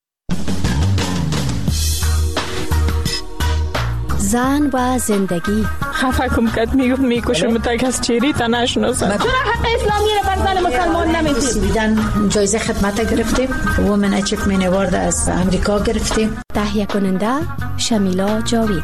زن و زندگی خفه کم کد میگفت میکشم تک از چیری تا نشناسم. چرا حق اسلامی را بر زن مسلمان نمیدید؟ بیدن جایزه خدمت گرفتیم، وومن اچیومنت اوارد از امریکا گرفتیم. تهیه کننده شمیلا جاوید.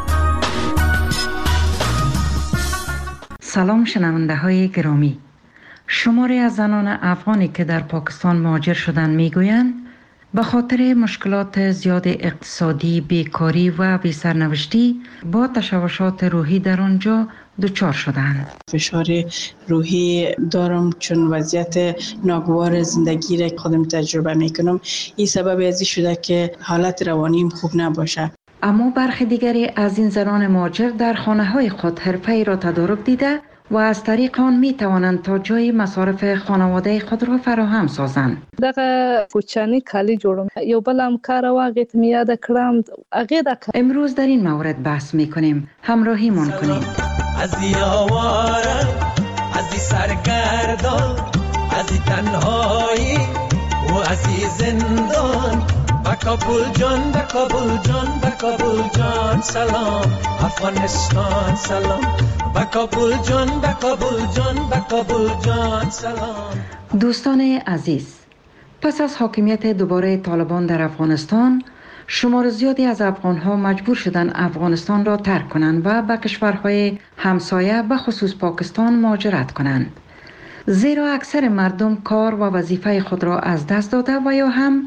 سلام شنونده های گرامی. شماری از زنان افغانی که در پاکستان مهاجر شدند میگویند به خاطر مشکلات زیاد اقتصادی، بیکاری و بی‌سرنوشتی با تشوشات روحی در آنجا دچار شدند. فشار روحی دارم چون وضعیت ناگوار زندگی را خودم تجربه میکنم. این سبب ازی شده که حالت روانیم خوب نباشه. اما برخی دیگری از این زنان مهاجر در خانه های خود حرفه‌ای را تدارک دیده و از طریق آن می توانند تا جای مصارف خانواده خود را فراهم سازند. دغه کوچنی کالی جوړم یو بل همکار واغې ته یاد کړم هغه د امروز در این مورد بحث می کنیم. همراهیمان کنید. از یاواره از سرگردان از تنهایی و از زندان با کابل جان با کابل جان با کابل جان سلام افغانستان سلام با کابل جان با کابل جان با کابل جان سلام. دوستان عزیز، پس از حاکمیت دوباره طالبان در افغانستان، شمار زیادی از افغان‌ها مجبور شدند افغانستان را ترک کنند و به کشورهای همسایه به خصوص پاکستان مهاجرت کنند. زیرا اکثر مردم کار و وظیفه خود را از دست داده و یا هم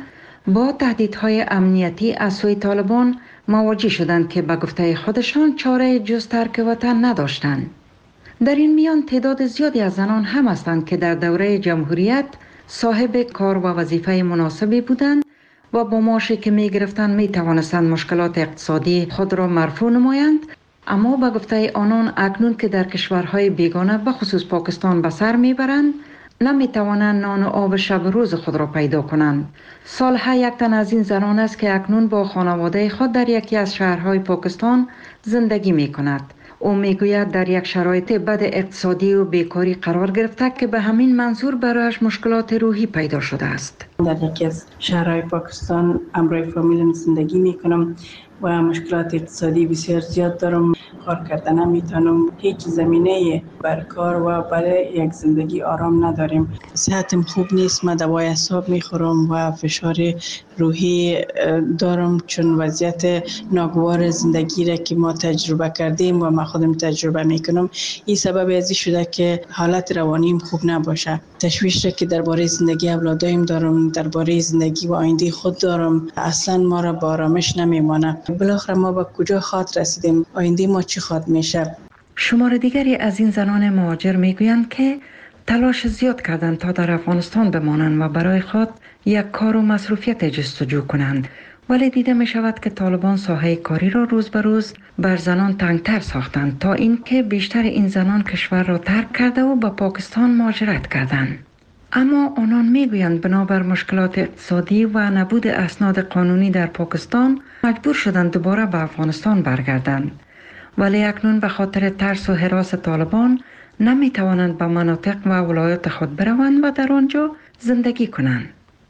با تهدیدهای امنیتی از سوی طالبان مواجه شدند که به گفته خودشان چاره جز ترک وطن نداشتند. در این میان تعداد زیادی از زنان هم هستند که در دوره جمهوریت صاحب کار و وظیفه مناسبی بودند و با معاشی که می گرفتند می توانستند مشکلات اقتصادی خود را مرفوع نمایند، اما به گفته آنان اکنون که در کشورهای بیگانه به خصوص پاکستان به سر می برند نمی توانند نان و آب شب روز خود را پیدا کنند. صالحه یک تن از این زنان است که اکنون با خانواده خود در یکی از شهرهای پاکستان زندگی می کند. او میگوید در یک شرایط بد اقتصادی و بیکاری قرار گرفته که به همین منظور برایش مشکلات روحی پیدا شده است. در یکی از شهرهای پاکستان همراه فامیلم زندگی میکنم و مشکلات اقتصادی بسیار زیاد دارم. کار کردن نمیتونم، هیچ زمینه بر کار و برای یک زندگی آرام نداریم. صحتم خوب نیست، من دوای اعصاب میخورم و فشار روحی دارم چون وضعیت ناگوار زندگی را که ما تجربه کردیم و من خودم تجربه میکنم این سبب ازی شده که حالت روانیم خوب نباشه. تشویش را که درباره زندگی اولادایم دارم، درباره زندگی و آینده خود دارم، اصلا ما را با آرامش نمیمانه. بالاخره ما به کجا خاط رسیدیم؟ آینده ما چی خاط میشه؟ شمار دیگری از این زنان مهاجر میگویند که تلاش زیاد کردند تا در افغانستان بمانند و برای خود یک کار و مصروفیت جستجو کنند، ولی دیده می شود که طالبان ساحه کاری را روز به روز بر زنان تنگتر ساختند تا اینکه بیشتر این زنان کشور را ترک کرده و به پاکستان مهاجرت کردند. اما آنان میگویند بنابر مشکلات اقتصادی و نبود اسناد قانونی در پاکستان مجبور شدند دوباره به افغانستان برگردند، ولی اکنون به خاطر ترس و هراس طالبان نمی توانند به مناطق و ولایات خود بروند و در آنجا زندگی کنند.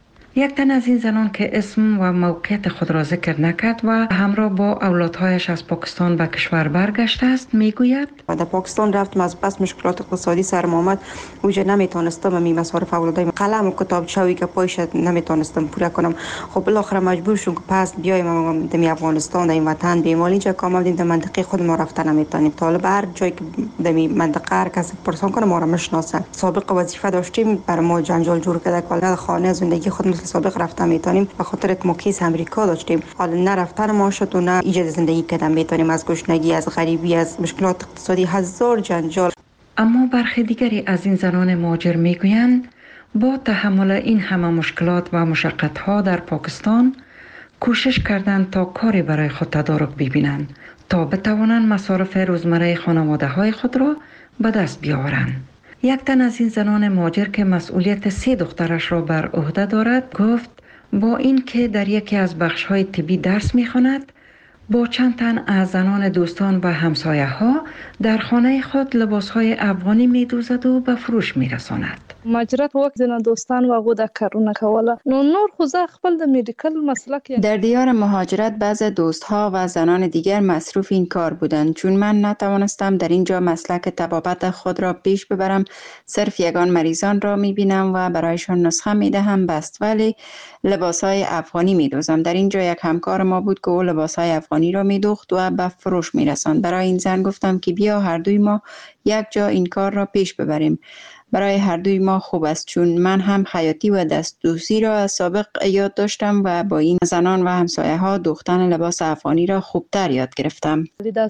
یک تن از این زنان که اسم و موقعیت خود را ذکر نکرد و همراه با اولادهایش از پاکستان به کشور برگشته است میگوید در پاکستان رفتم، از بس مشکلات اقتصادی سرم آمد، اونجا نمیتونستم می مصارف اولادایم قلم و کتاب چاوی که پایش نمیتونستم پورا کنم. خب بالاخره مجبور شدم که پس بیایم در افغانستان، در این وطن بیمال اینجا کام آمدیم در منطقه خود ما رفتن نمیتونیم. طالب هر جایی که در منطقه هر کسی پرسان کنه ما را میشناسن. سابق وظیفه داشتیم، بر ما جنجال جور کرده که خانه زندگی خود سابق رفتن میتونیم به خاطر که ما کیس امریکا داشتیم، حالا نه رفتن ما شد و نه ایجاد زندگی کردن میتونیم، از گشنگی، از غریبی، از مشکلات اقتصادی، هزار جنجال. اما برخی دیگری از این زنان مهاجر میگویند با تحمل این همه مشکلات و مشقت‌ها در پاکستان کوشش کردند تا کاری برای خود تدارک ببینند تا بتوانند مصارف روزمره خانواده‌های خود را به دست بیاورند. یک تن از این زنان مهاجر که مسئولیت سه دخترش را بر عهده دارد گفت با این که در یکی از بخش‌های طبی درس می‌خواند، با چند تن از زنان دوستان و همسایه‌ها در خانه خود لباس‌های افغانی می‌دوزد و به فروش می‌رساند. مهاجرت وقت زنا دوستان و هغو د کارونه کوله نو نور خو زه خپل د میډیکل مسلک. در دیار مهاجرت بعض دوستها و زنان دیگر مصروف این کار بودند، چون من نتوانستم در اینجا مسلک طبابت خود را پیش ببرم. صرف یگان مریضان را میبینم و برایشان نسخه میدهم بست، ولی لباسهای افغانی میدوزم. در اینجا یک همکار ما بود که او لباسهای افغانی را میدوخت و به فروش میرساند. برای این زن گفتم که بیا هر دوی ما یک جا این کار را پیش ببریم. برای هر دوی ما خوب است، چون من هم خیاطی و دستدوزی را از سابق یاد داشتم و با این زنان و همسایه ها دوختن لباس افغانی را خوبتر یاد گرفتم.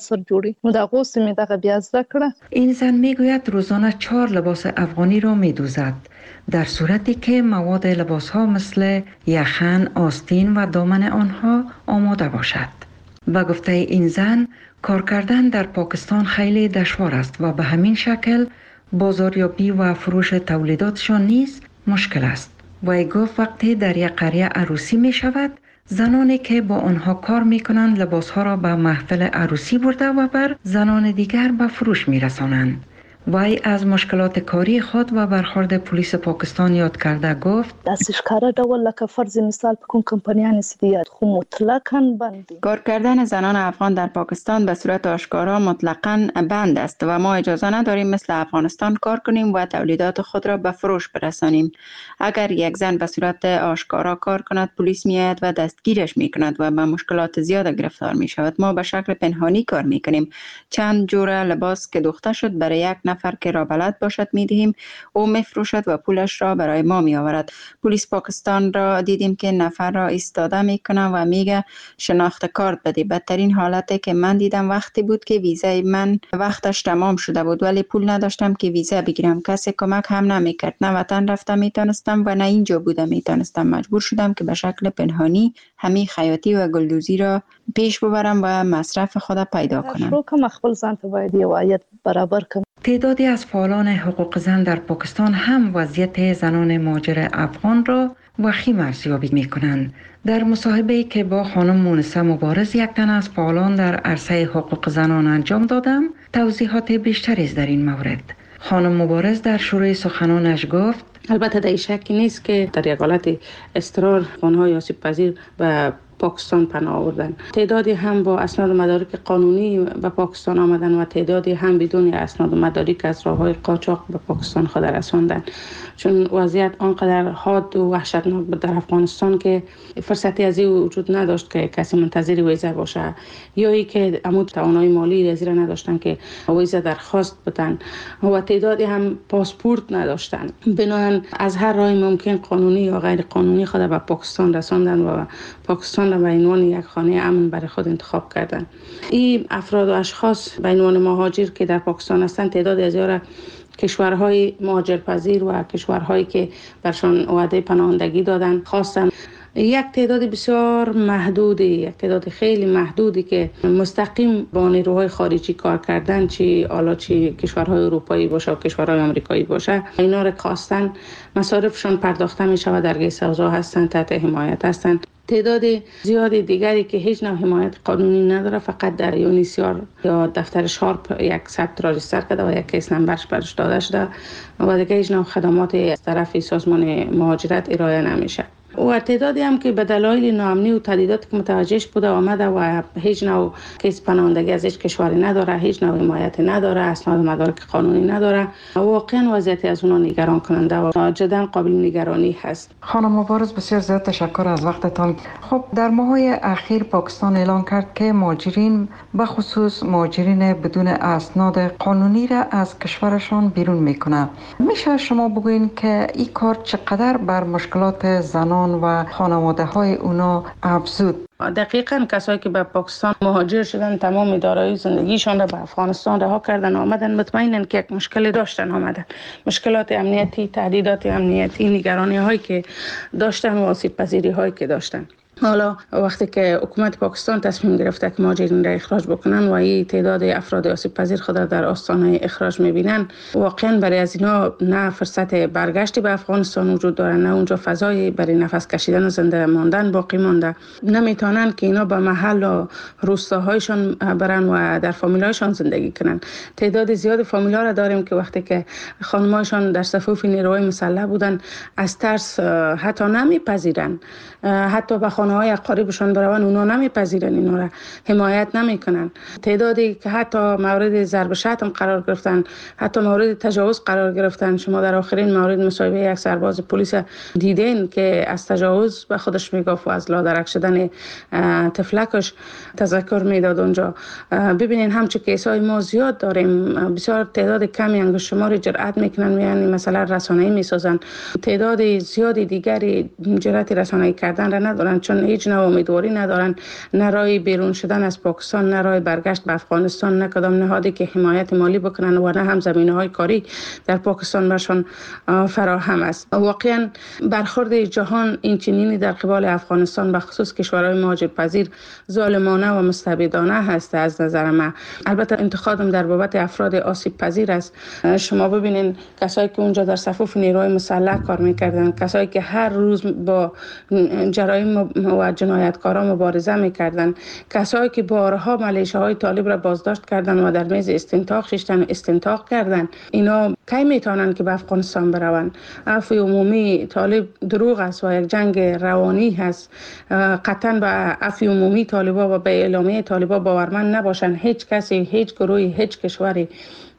این زن میگوید روزانه چهار لباس افغانی را میدوزد، در صورتی که مواد لباس ها مثل یخن، آستین و دامن آنها آماده باشد. و گفته این زن کار کردن در پاکستان خیلی دشوار است و به همین شکل بازاریابی و فروش تولیداتشان نیز مشکل است. و ای گفت وقتی در یک قریه عروسی می شود، زنانی که با آنها کار می کنند لباسها را به محفل عروسی برده و بر زنان دیگر به فروش می رسانند. وی از مشکلات کاری خود و برخورد پلیس پاکستان یاد کرده گفت دستش کاره ډول لکه فرض مثال په کوم کمپنیانو سیدیات خو مطلقاً بند. کار کردن زنان افغان در پاکستان به صورت آشکارا مطلقاً بند است و ما اجازه نداریم مثل افغانستان کار کنیم و تولیدات خود را به فروش برسانیم. اگر یک زن به صورت آشکارا کار کند، پلیس میآید و دستگیرش میکند و به مشکلات زیاد گرفتار می شود. ما به شکل پنهانی کار میکنیم. چند جور لباس که دوخته شد برای یک نفر که را بلد باشد میدهیم، او میفروشد و پولش را برای ما می آورد. پلیس پاکستان را دیدیم که نفر را ایستاده میکنه و میگه شناخت کارت بده. بدترین حالتی که من دیدم وقتی بود که ویزای من وقتش تمام شده بود ولی پول نداشتم که ویزا بگیرم. کسی کمک هم نمیکرد. نه وطن رفته میتونستم و نه اینجا بوده میتونستم. مجبور شدم که به شکل پنهانی همین خیاطی و گلدوزی را پیش ببرم و مصرف خود پیدا کنم. شروع کم خپل ځان ته باید یو عاید برابر کم. تعدادی از فعالان حقوق زن در پاکستان هم وضعیت زنان مهاجر افغان را وخیم ارزیابی می کنند. در مصاحبه‌ای که با خانم مونسه مبارز، یک تن از فعالان در عرصه حقوق زنان انجام دادم، توضیحات بیشتری در این مورد. خانم مبارز در شروع سخنانش گفت: البته در شکی نیست که در یک حالت اضطرار افغان‌های آسیب پذیر و پاکستان پناه آوردن. تعدادی هم با اسناد و مدارک قانونی به پاکستان آمدن و تعدادی هم بدون اسناد و مدارک از راه‌های قاچاق به پاکستان خود رساندن. چون وضعیت آنقدر حاد و وحشتناک بود در افغانستان که فرصتی از این وجود نداشت که کسی منتظر ویزا باشه، یا ای که عمود توانایی مالی از این نداشتن که ویزا درخواست بدن و تعدادی هم پاسپورت نداشتن. بنابراین از هر راه ممکن قانونی یا غیر قانونی خود به پاکستان رساندن و پاکستان را به عنوان یک خانه امن برای خود انتخاب کردن. این افراد و اشخاص به عنوان مهاجر که در پاکستان هستند، تعداد از آنها کشورهای مهاجرپذیر و کشورهایی که برشان وعده پناهندگی دادن خواستن. یک تعداد بسیار محدودی، یک تعداد خیلی محدودی که مستقیم با نیروهای خارجی کار کردن، چی حالا چی کشورهای اروپایی باشه و کشورهای آمریکایی باشه، اینا را خواستن مصارفشان پرداخته می شود، در گیس اوضاع هستن، تحت حمایت هستن. تعداد زیادی دیگری که هیچ نوع حمایت قانونی نداره، فقط در یونیسیار یا دفتر شارپ یک ثبت را ریجستر کرده و یک کیس نمبرش برش داده شده و دیگه هیچ نوع خدمات از طرف سازمان مهاجرت ارائه نمیشه. و تعدادی هم که به دلایل ناامنی و تهدیداتی که متوجهش بوده آمده و هیچ نوع کیس پناهندگی از هیچ کشوری نداره، هیچ نوع حمایت نداره، اسناد و مدارک قانونی نداره، واقعا وضعیت از اونها نگران کننده و جدا قابل نگرانی هست. خانم مبارز، بسیار زیاد تشکر از وقتتان. خب در ماه‌های اخیر پاکستان اعلام کرد که مهاجرین به خصوص مهاجرین بدون اسناد قانونی را از کشورشان بیرون میکنه. میشه شما بگوین که این کار چقدر بر مشکلات زنان و خانواده های اونا افزود؟ دقیقاً کسایی که به پاکستان مهاجر شدن تمام دارایی زندگیشان را به افغانستان رها کردن آمدن، مطمئنن که یک مشکل داشتن آمدن، مشکلات امنیتی، تهدیدات امنیتی، نگرانی هایی که داشتن و آسیب پذیری هایی که داشتن. حالا وقتی که حکومت پاکستان تصمیم گرفته که مهاجرین را اخراج بکنن و این تعداد افراد آسیب پذیر خود در آستانه اخراج میبینن، واقعا برای از اینا نه فرصت برگشتی به افغانستان وجود داره، نه اونجا فضایی برای نفس کشیدن و زنده ماندن باقی مانده. نمیتونن که اینا به محل و روستاهایشان برن و در فامیلایشان زندگی کنن. تعداد زیاد فامیلا را داریم که وقتی که خانمایشان در صفوف نیروهای مسلح بودن، از ترس حتی نمیپذیرن، حتی به خانه‌های اقاربشان برون اونا نمیپذیرن، اینا را حمایت نمیکنن. تعدادی که حتی مورد ضرب شتم قرار گرفتن، حتی مورد تجاوز قرار گرفتن. شما در آخرین مورد مصاحبه یک سرباز پلیس دیدین که از تجاوز به خودش میگفت و از لادرک شدن طفلکش تذکر میداد اونجا. ببینین همچه کیسای ما زیاد داریم، بسیار تعداد کمی انگشت شماری جرأت میکنن، یعنی مثلا رسانه‌ای میسازن. تعداد زیادی دیگری جرأت رسانه‌ای کردن را ندارن، چون هیچ نوع امیدواری ندارن، نه راه بیرون شدن از پاکستان، نه راه برگشت به افغانستان، نه کدام نهادی که حمایت مالی بکنن و نه هم زمینه‌های کاری در پاکستان برشان فراهم است. واقعا برخورد جهان این چنینی در قبال افغانستان به خصوص کشورهای مهاجرپذیر ظالمانه و مستبدانه هست از نظر من. البته انتقادم در بابت افراد آسیب پذیر است. شما ببینین کسایی که اونجا در صفوف نیروهای مسلح کار میکردن، کسایی که هر روز با جرایم و جنایتکاران مبارزه میکردن، کسایی که بارها ملیشه‌های طالب را بازداشت کردن و در میز استنطاق ششتن استنطاق کردن، اینا کی میتونن که به افغانستان برون؟ عفو عمومی طالب دروغ است و یک جنگ روانی هست. قطعا به عفو عمومی طالبا و به اعلامیه طالبا باورمند نباشن. هیچ کسی، هیچ گروهی، هیچ کشوری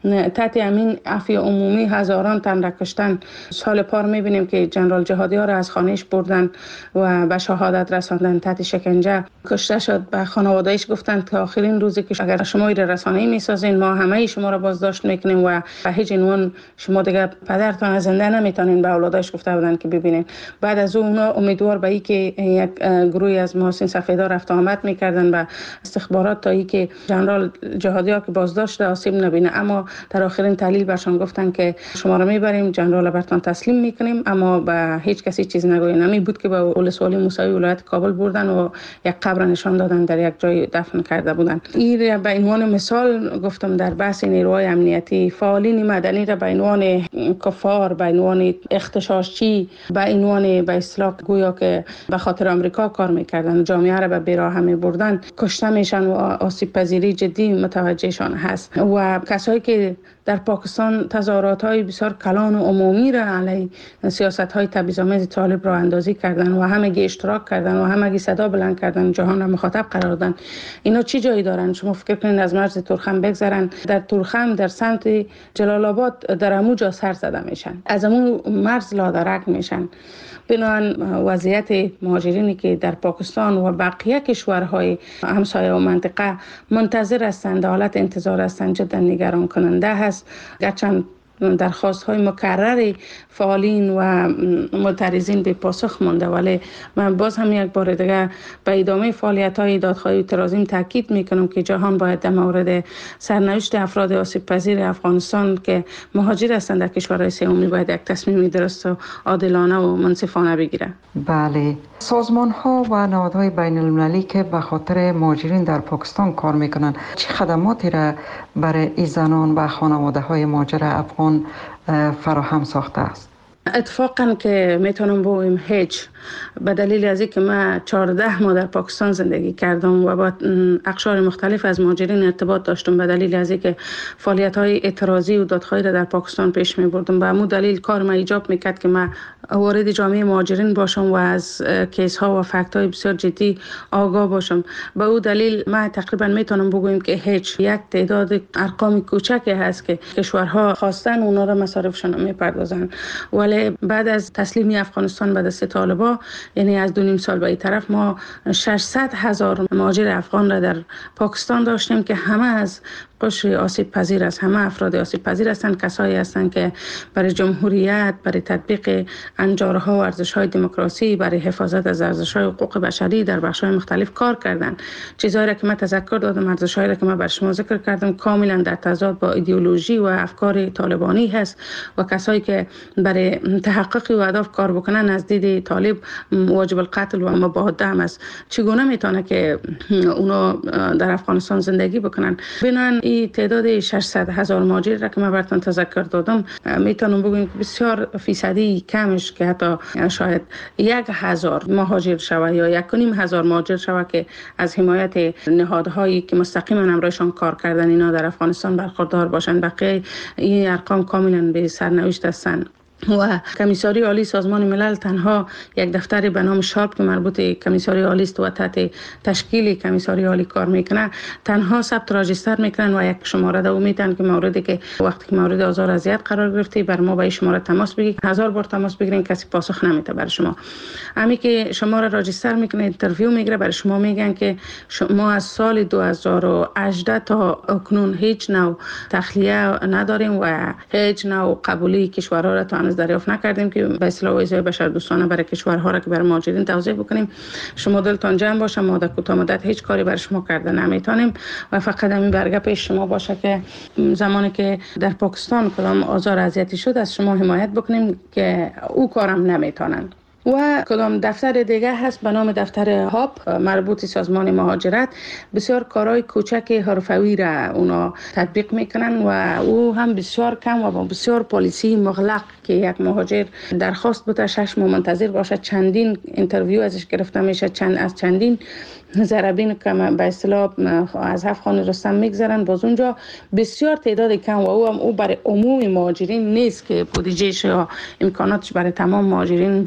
تحت امین عفو عمومی هزاران تن را کشتن. سال پار میبینیم که جنرال جهادی ها را از خانهش بردن و به شهادت رساندن، تحت شکنجه کشته شد. به خانواده‌اش گفتند که آخرین روزی که اگر شما این رسانه‌ای میسازین ما همه شما را بازداشت میکنیم و به هیچ عنوان شما دیگه پدرتان زنده نمیتونین. به اولادش گفته بودن که ببینین. بعد از اون اونا امیدوار به این که یک گروهی از محسن سفیدا رفت آمد میکردن به استخبارات تا این که جنرال جهادی ها که بازداشت آسیب نبینه، اما در آخرین تحلیل برشان گفتن که شما را میبریم جنرال برتان تسلیم میکنیم اما به هیچ کسی چیز نگویین. نمی بود که به ولسوالی موسوی ولایت کابل بردن و یک قبر نشان دادن، در یک جای دفن کرده بودن. این به عنوان مثال گفتم در بحث نیروهای امنیتی، فعالین مدنی را به عنوان کفار، به عنوان اغتشاشچی، به عنوان به اصطلاح گویا که به خاطر آمریکا کار میکردن، جامعه را به بیراه میبردن، کشته میشن و آسیب پذیری جدی متوجهشان هست. و کسایی که در پاکستان تظاهرات‌های بسیار کلان و عمومی را علیه سیاست‌های تبعیض‌آمیز طالب را اندازی کردن و همگی اشتراک کردن و همگی صدا بلند کردن، جهان را مخاطب قرار دادن. اینا چی جایی دارن؟ شما فکر کنید از مرز تورخم بگذرن، در تورخم در سمت جلال آباد در اموجا سر زده میشن، از امون مرز لادرک میشن. بنابراین وضعیت مهاجرینی که در پاکستان و بقیه کشورهای همسایه و منطقه منتظر هستند، حالت انتظار هستند، جدا نگران کننده هست. گرچند درخواست های مکرر فعالین و معترضین به پاسخ مانده، ولی من باز هم یک بار دیگه به ادامه فعالیت های دادخواهی و اعتراضیم تاکید میکنم که جهان باید در مورد سرنوشت افراد آسیب پذیر افغانستان که مهاجر هستند در کشورهای سومی باید یک تصمیم درست و عادلانه و منصفانه بگیره. بله، سازمان ها و نهادهای بین المللی که به خاطر مهاجرین در پاکستان کار میکنند چه خدماتی را برای این زنان و خانواده های مهاجر افغان فراهم ساخته است؟ اتفاقا که میتونم بگویم هیچ، به دلیل از اینکه من چهارده ماه در پاکستان زندگی کردم و با اقشار مختلف از مهاجرین ارتباط داشتم، به دلیل از اینکه فعالیت‌های اعتراضی و دادخواهی را در پاکستان پیش می‌بردم، به همون دلیل کار ما ایجاب می‌کرد که من وارد جامعه مهاجرین باشم و از کیس‌ها و فکت‌های بسیار جدی آگاه باشم. به اون دلیل من تقریبا میتونم بگویم که هیچ، یک تعداد ارقام کوچکی هست که کشورها خواستن اونا را مصارفشون میپردازن، ولی بعد از تسلیم افغانستان به دست طالبان، یعنی از دو نیم سال به این طرف، ما ششصد هزار مهاجر افغان را در پاکستان داشتیم که همه از قشر آسیب پذیر است، همه افراد آسیب پذیر هستند، کسایی هستند که برای جمهوریت، برای تطبیق انجارها و ارزش‌های دموکراسی، برای حفاظت از ارزش‌های حقوق بشری در بخش‌های مختلف کار کردند. چیزایی را که من تذکر دادم، ارزش‌هایی را که من بر شما ذکر کردم، کاملا در تضاد با ایدئولوژی و افکار طالبانی هست و کسایی که برای تحقق و اهداف کار بکنن از دید طالب واجب القتل و مباده هم است. چگونه میتونه که اونا در افغانستان زندگی بکنن؟ بنان این تعداد ششصد هزار مهاجر را که من براتون تذکر دادم، میتونم بگم که بسیار فیصدی کمش که حتی شاید یک هزار مهاجر شوه یا یک و نیم هزار مهاجر شوه که از حمایت نهادهایی که مستقیما همراهشان کار کردن اینا در افغانستان برخوردار باشند. بقیه این ارقام کاملا به سرنوشت هستند. و کمیساری عالی سازمان ملل تنها یک دفتر به نام شارپ که مربوط کمیساری عالی است و تحت تشکیل کمیساری عالی کار میکنه، تنها ثبت راجستر میکنن و یک شماره دو میدن که موردی که وقتی که مورد آزار اذیت قرار گرفته بر ما به این شماره تماس بگیرید. هزار بار تماس بگیرین کسی پاسخ نمیده بر شما. همین که شما را راجستر میکنه، اینترویو میگیره، بر شما میگن که ما از سال دو هزار و هجده تا اکنون هیچ نوع تخلیه نداریم و هیچ نوع قبولی کشورها را تا هنوز دریافت نکردیم که به اصطلاح ویزای بشردوستانه برای کشورها را که برای مهاجرین توزیع بکنیم. شما دلتان جمع باشه، ما در کوتاه مدت هیچ کاری برای شما کرده نمیتونیم و فقط همین برگه پیش شما باشه که زمانی که در پاکستان کدام آزار اذیتی شد از شما حمایت بکنیم که او کارم نمیتونن. و کدام دفتر دیگه هست به نام دفتر هاپ مربوط سازمان مهاجرت، بسیار کارهای کوچک حرفوی را اونا تطبیق میکنن و او هم بسیار کم و با بسیار پالیسی مغلق که یک مهاجر درخواست بوده شش ماه منتظر باشه، چندین اینترویو ازش گرفته میشه، چند از چندین ضربین که به اصطلاح از هفت خانه رستم میگذرن، باز اونجا بسیار تعداد کم و او هم او برای عموم مهاجرین نیست که بودجهش یا امکاناتش برای تمام مهاجرین باشه. با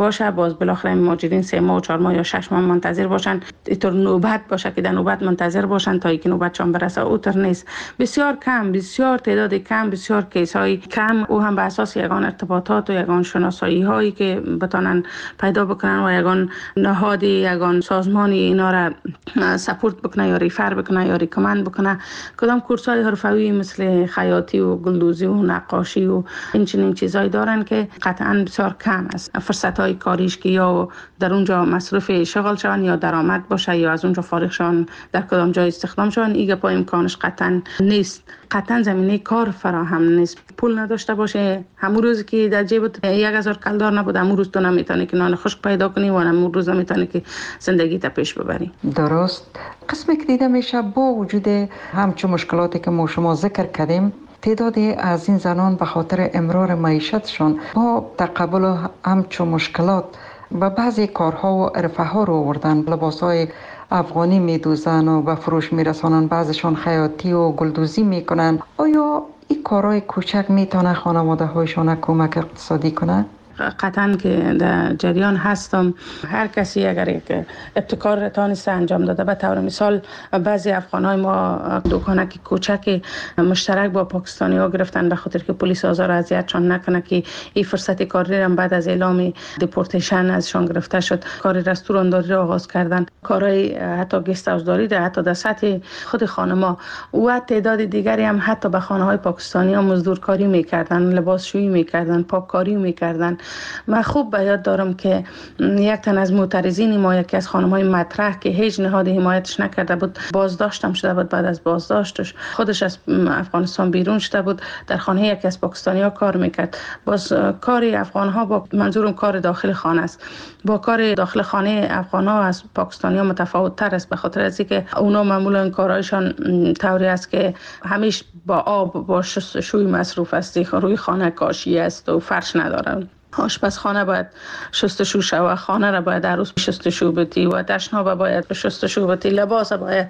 باز بالاخره ماجرین سه ماه و چهار ماه یا شش ماه منتظر باشن، اینطور نوبت باشه که در نوبت منتظر باشن تا اینکه نوبتشان برسه، اوتر نیست. بسیار کم، بسیار تعداد کم، بسیار کیس های کم، او هم به اساس یگان ارتباطات و یگان شناسایی هایی که بتانن پیدا بکنن و یگان نهادی، یگان سازمانی اینا را سپورت بکنه یا ریفر بکنه یا ریکمند بکنه. کدام کورس های حرفوی مثل خیاطی و گلدوزی و نقاشی و این چنین چیزایی دارن که قطعا بسیار کم است. فرصت های کاریش که یا در اونجا مصروف شغل شون یا درآمد باشه یا از اونجا فارغ شون در کدام جای استخدام شون، ایگه پای امکانش قطعا نیست. قطعا زمینه کار فراهم نیست. پول نداشته باشه، همون روزی که در جیبت یک هزار کلدار نبود، همون روز تو نمیتونی که نان خشک پیدا کنی و همون روز نمیتونی که زندگی تا پیش ببری. درست. قسمی که دیده میشه با وجود همچون مشکلاتی که ما شما ذکر کردیم، تعدادی از این زنان به خاطر امرار معیشتشون با تقبل همچون مشکلات و بعضی کارها و عرفه ها رو آوردن. لباسای افغانی میدوزن و به فروش میرسانن، بعضشون خیاطی و گلدوزی میکنن. آیا این کارهای کوچک میتونه خانواده هایشون کمک اقتصادی کنه؟ قطعا که در جریان هستم. هر کسی اگر یک ابتکار تانسته انجام داده، به طور مثال بعضی افغانای ما دکانک کوچک مشترک با پاکستانی ها گرفتن به خاطر که پلیس آزار اذیتشان نکنه که این فرصت کاری هم بعد از اعلام دیپورتیشن ازشان گرفته شد کار رستورانداری را آغاز کردن، کارهای حتی گست هاوس داری در حتی در سطح خود خانما و تعداد دیگری هم حتی به خانه های پاکستانی ها مزدورکاری میکردن، لباسشویی میکردن، پاککاری میکردن. من خوب به یاد دارم که یک تن از معترضین ما، یکی از خانم‌های مطرح که هیچ نهاد حمایتش نکرده بود، بازداشتم شده بود. بعد از بازداشتش خودش از افغانستان بیرون شده بود، در خانه یکی از پاکستانی‌ها کار میکرد. باز کار افغان‌ها با منظورم کار داخل خانه است، با کار داخل خانه افغان‌ها از پاکستانی‌ها متفاوت تر است، به خاطر از اینکه اونا معمولا کارایشان طوری است که همیشه با آب با شستشوی مصروف است، روی خانه کاشی است و فرش ندارن. آشپزخانه باید شستشو شود، خانه را باید عروس شستشو بتی و دشنا باید به شستشو بتی، لباس باید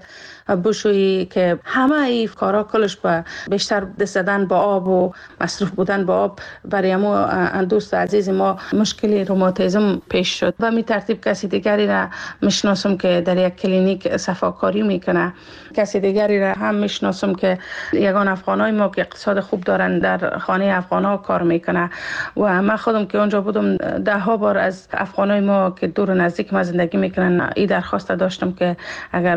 بشویی که همه این کارا کلش با بیشتر دست زدن با آب و مصروف بودن با آب برای ما دوست عزیز ما مشکلی روماتیسم پیش شد. و می ترتیب کسی دیگری را میشناسم که در یک کلینیک صفاکاری میکنه، کسی دیگری را هم میشناسم که یگان افغانای ما که اقتصاد خوب دارن در خانه افغانا کار میکنه. و من خودم که اونجا بودم ده ها بار از افغانای ما که دور و نزدیک ما زندگی میکنن این درخواست داشتم که اگر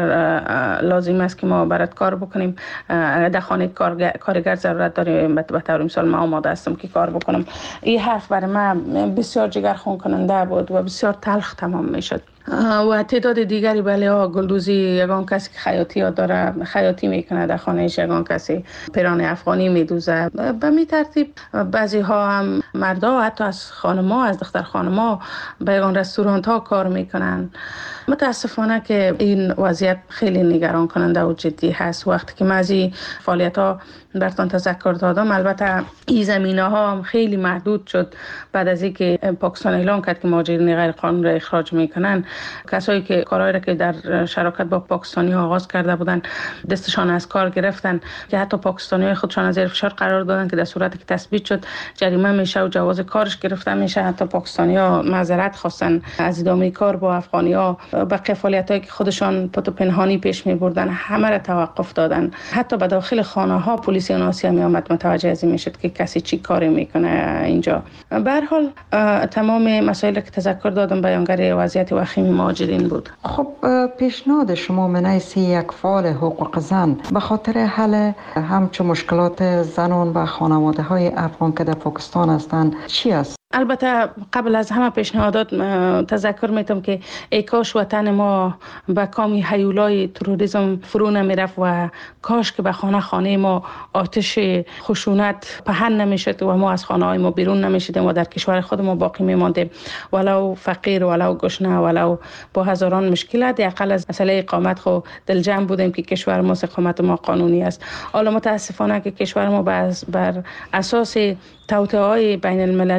لازم است که ما برات کار بکنیم، در خانه کارگر ضرورت داریم، به طور مثال ما آماده هستم که کار بکنم. این حرف برای من بسیار جگرخون کننده بود و بسیار تلخ تمام میشد. و تعداد دیگری بله ها گلدوزی، یگان کسی که خیاطی ها داره خیاطی میکنه در خانهش، یگان کسی پیران افغانی میدوزه. به می ترتیب بعضی ها هم مردا حتی از خانما، از دختر خانما به یگان رستورانت ها کار میکنن. متاسفانه که این وضعیت خیلی نگران کننده و جدی هست. وقتی که من از این فعالیت ها براتون تذکر دادم، البته این زمینه ها هم خیلی محدود شد بعد از اینکه پاکستان اعلام کرد که مهاجرین غیر قانونی را اخراج میکنن. کسایی که کارهایی را که در شراکت با پاکستانی ها آغاز کرده بودن دستشان از کار گرفتن که حتی پاکستانی های خودشان از زیر فشار قرار دادن که در صورتی که تثبیت شد جریمه میشه و جواز کارش گرفته میشه. حتی پاکستانی ها معذرت خواستن از ادامه کار با افغانی ها. بقیه فعالیتایی که خودشان پت و پنهانی پیش می بردن همه را توقف دادن. حتی به داخل خانه ها پلیس ناسیا می آمد متوجه از این میشد که کسی چی کاری میکنه اینجا. به هر حال تمام مسائل که تذکر دادم بیانگر وضعیت وخیم مهاجرین بود. خب پیشنهاد شما من حیث یک فعال حقوق زن به خاطر حل همچون مشکلات زنان و خانواده های افغان که در پاکستان هستند چی است؟ البته قبل از همه پیشنهادات تذکر میتم که ای کاش وطن ما به کامی هیولای تروریسم فرو نمیرفت و کاش که به خانه خانه ما آتش خشونت پهن نمیشد و ما از خانه های ما بیرون نمیشدیم و در کشور خود ما باقی میماندیم، ولو فقیر ولو گشنه ولو با هزاران مشکلات. اقل از مسئله اقامت خو دل جمع بودیم که کشور ما اقامت ما قانونی است. حالا متاسفانه که کشور ما بر اساس توطئه‌های بین المللی و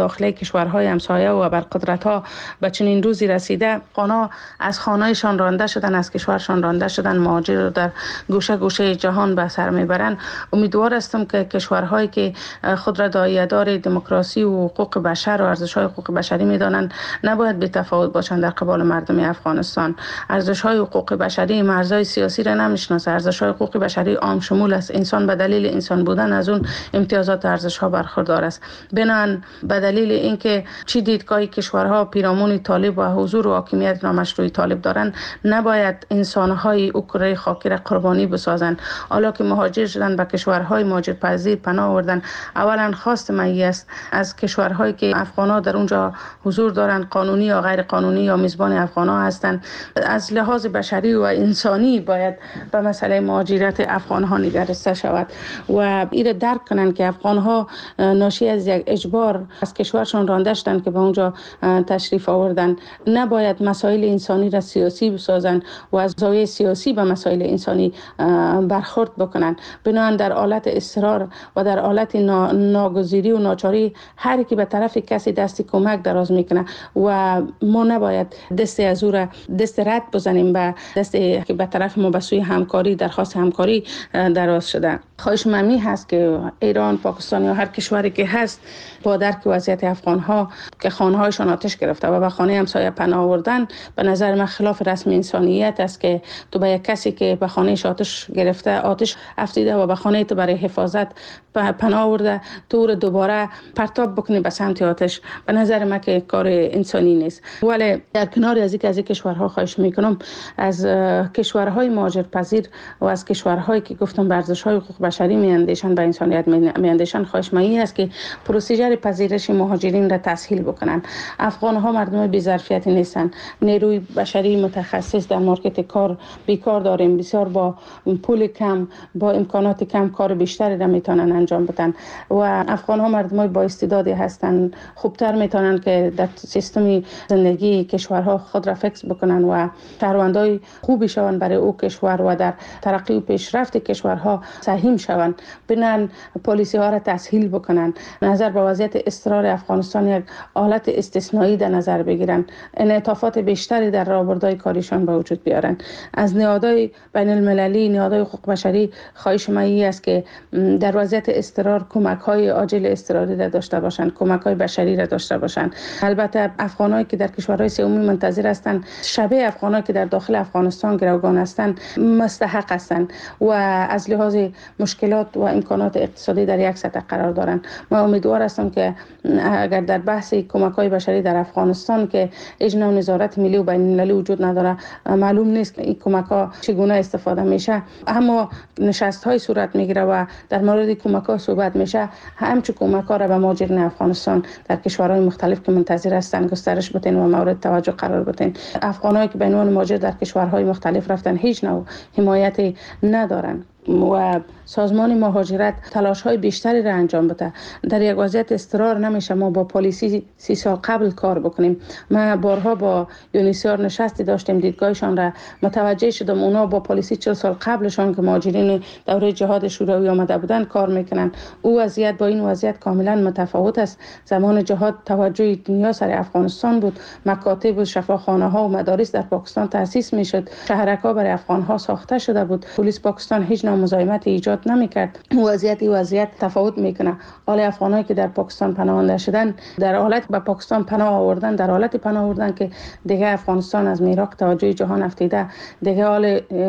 داخلی کشورهای همسایه و ابرقدرت‌ها به چنین روزی رسیده، افغان‌ها از خانه‌شان رانده شدن، از کشورشان رانده شدن، مهاجر رو در گوشه گوشه جهان به سر میبرند. امیدوار هستم که کشورهایی که خود را داعیه‌دار دموکراسی و حقوق بشر و ارزش‌های حقوق بشری می‌دانند نباید بی‌تفاوت باشند در قبال مردم افغانستان. ارزش‌های حقوق بشری مرزهای سیاسی را نمی‌شناسد. ارزش‌های حقوق بشری عام شمول است. انسان به دلیل انسان بودن از اون امتیازات و ارزش‌ها برخوردار است. بنابراین به دلیل اینکه چی دیدگاهی کشورها پیرامون طالب و حضور و حاکمیت نامشروع طالب دارند، نباید انسان‌های اوکراین خاکی را قربانی بسازند. حالا که مهاجر شدن به کشورهای مهاجرپذیر پناه آوردن، اولا خواست من است از کشورهایی که افغان‌ها در اونجا حضور دارند، قانونی یا غیر قانونی یا میزبان افغان‌ها هستند، از لحاظ بشری و انسانی باید به مسئله مهاجرت افغان‌ها نگرسته شود و این درک کنند که افغان‌ها ناشی از یک اجبار از کشورشان رانده شدند که به اونجا تشریف آوردن. نباید مسائل انسانی را سیاسی بسازند و از زاویه سیاسی به مسائل انسانی برخورد بکنند. بنابراین در حالت اصرار و در حالت ناگزیری و ناچاری هر کی به طرف کسی دست کمک دراز میکنه و ما نباید دست از او را دست رد بزنیم به دست که به طرف ما به سوی همکاری درخواست همکاری دراز شده. خواهش ممی هست که ایران، پاکستان یا هر کشوری که هست با درک وضعیت افغان‌ها که خانه‌هایشان آتش گرفته و به خانه همسایه پناه آوردن، به نظر من خلاف رسم انسانیت است که تو به یک کسی که به خانه‌اش آتش گرفته آتش افزیده و به خانه تو برای حفاظت پناه آورده تو رو دوباره پرتاب بکنی به سمت آتش. به نظر من که کار انسانی نیست. ولی در کنار از اینکه از این کشورها خواهش میکنم از کشورهای مهاجرپذیر و از کشورهایی که گفتم به ارزش‌های حقوق بشری میاندیشند، به انسانیت میاندیشند، خواهش من این است که پروسیجر پذیرش مهاجرین را تسهیل بکنن. افغان‌ها مردم بی‌ظرفیتی نیستند. نیروی بشری متخصص در مارکت کار بیکار داریم. بسیار با پول کم، با امکانات کم کار بیشتری را میتونن انجام بدن و افغان‌ها مردم با استعدادی هستند. خوبتر میتونن که در سیستم زندگی کشورها خود را فکس بکنن و شهروندای خوبی شوند برای او کشور و در ترقی و پیشرفت کشورها سهم شوند. بنان پالیسی ها را تسهیل بکنن. نظر به وضعیت اضطرار افغانستان یک حالت استثنایی در نظر بگیرن. انعطافات بیشتری در راهبردهای کاریشان به وجود بیارن. از نهادهای بین المللی، نهادهای حقوق بشری خواهش من این است که در وضعیت اضطرار کمک های عاجل اضطراری را داشته باشند، کمک های بشری را داشته باشند. البته افغانایی که در کشورهای سومی منتظر هستند، شبیه افغانایی که در داخل افغانستان گروگان هستند، مستحق هستند و از لحاظ مشکلات و امکانات اقتصادی در یک سطح قرار دارند. من امیدوار هستم که اگر در بحث کمک های بشری در افغانستان که هیچ نوع نظارت ملی و بین المللی وجود نداره، معلوم نیست که این کمک ها چگونه استفاده میشه، اما نشست های صورت میگیره و در مورد کمک ها صحبت میشه، همچون کمک ها را به مهاجرین افغانستان در کشورهای مختلف که منتظر هستند گسترش بدین و مورد توجه قرار بدین. افغانایی که به عنوان مهاجر در کشورهای مختلف رفتن هیچ نوع حمایتی ندارند و سازمان مهاجرت تلاش های بیشتری را انجام بده. در یک وضعیت اضطرار نمیشه ما با پلیسی سی سال قبل کار بکنیم. ما بارها با یونیسیار نشستی داشتیم، دیدگاهشان را متوجه شدم. اونا با پلیسی چهل سال قبلشان که مهاجرین دوره جهاد شوروی آمده بودن کار میکنن. او وضعیت با این وضعیت کاملا متفاوت است. زمان جهاد توجه دنیا سر افغانستان بود. مکاتب و شفاخانه ها و مدارس در پاکستان تأسیس میشد. شهرک‌ها برای افغان ها ساخته شده بود. پلیس پاکستان هیچ نوع مزاحمت ایجاد نمیکرد. وضعیت وضعیت تفاوت میکنه. حال افغانایی که در پاکستان پناهنده شدن، در حالت به پاکستان پناه آوردن، در حالت پناه آوردن که دیگه افغانستان از میراق توجه جهان افتیده، دیگه حال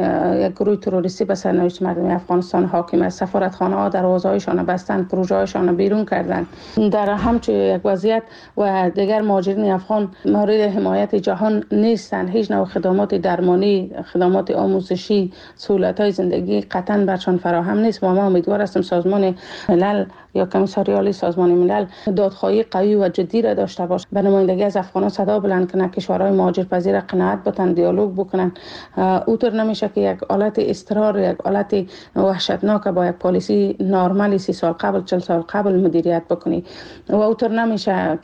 یک گروه تروریستی به سرنوشت مردم افغانستان حاکم است. سفارتخانه ها دروازه‌هایشان بستن، پروژه هایشان بیرون کردن. در همچون یک وضعیت و دیگر مهاجرین افغان مورد حمایت جهان نیستند. هیچ نوع خدمات درمانی، خدمات آموزشی، سهولت‌های زندگی قطعاً برشان فراهم نیست. ما امیدوار هستیم سازمان ملل یا کمیساریال سازمان ملل دادخواهی قوی و جدی را داشته باشه، به نمایندگی از افغانان صدا بلند کنه، کشورهای مهاجرپذیر قناعت بتن، دیالوگ بکنن. اوطور نمیشه که یک حالت اضطرار، یک حالت وحشتناک با یک پالیسی نرمالی سی سال قبل، چهل سال قبل مدیریت بکنی و اوطور نمیشه که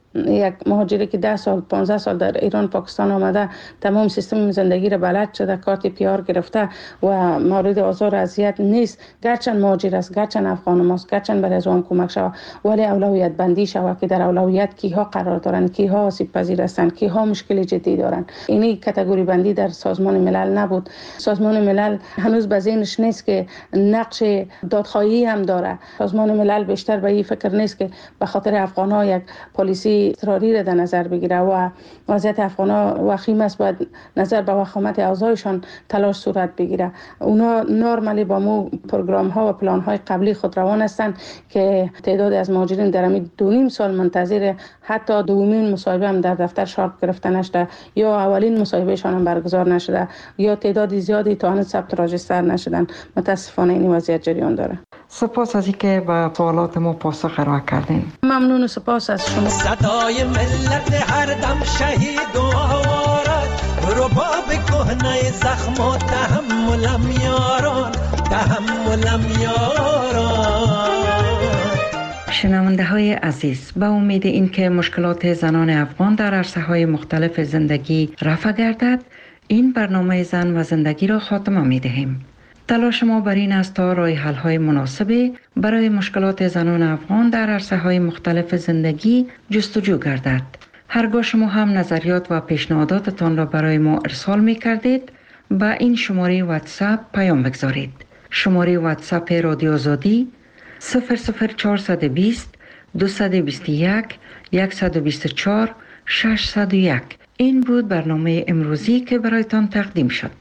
یک مهاجری که ده سال پانزده سال در ایران پاکستان آمده، تمام سیستم زندگی را بلد شده، کارت پیار گرفته و مورد آزار اذیت نیست، گرچند مهاجر است، گرچند افغان ماست، گرچند برای از آن کمک شود، ولی اولویت بندی شود که در اولویت کیها قرار دارند، کیها آسیب پذیر هستند، کیها مشکل جدی دارند. اینی کاتگوری بندی در سازمان ملل نبود. سازمان ملل هنوز به ذهنش نیست که نقش دادخواهی هم داره. سازمان ملل بیشتر به این فکر نیست که به خاطر افغان‌ها یک پلیسی اضطراری را در نظر بگیره و وضعیت افغان‌ها وخیم است، باید نظر به وخامت اوضاعشان تلاش صورت بگیره. اونا نورمالی با مو پروگرام ها و پلان های قبلی خود روان هستند که تعداد از مهاجرین در همین دو نیم سال منتظر حتی دومین مصاحبه هم در دفتر شارپ گرفته نشده، یا اولین مصاحبهشان هم برگزار نشده، یا تعداد زیادی تا هنوز ثبت راجستر نشدن. متاسفانه این وضعیت جریان داره. سپاس از اینکه به سوالات ما پاسخ ارائه کردین. ممنون و سپاس از شما. صدای ملت هر دم شهید و آوارد، رباب کهنه زخم و تحملم یاران، تحملم یاران. شنونده های عزیز، به امید اینکه مشکلات زنان افغان در عرصه های مختلف زندگی رفع گردد، این برنامه زن و زندگی را خاتمه می دهیم. تلاش ما بر این است تا راه حل های مناسبی برای مشکلات زنان افغان در عرصه های مختلف زندگی جستجو گردد. هرگاه شما هم نظریات و پیشنهاداتتان را برای ما ارسال می کردید، با این شماره واتساپ پیام بگذارید. شماره واتساپ رادیو آزادی صفر صفر چهارصد و بیست دویست و بیست و یک صد و بیست و چهار ششصد و یک. این بود برنامه امروزی که برایتان تقدیم شد.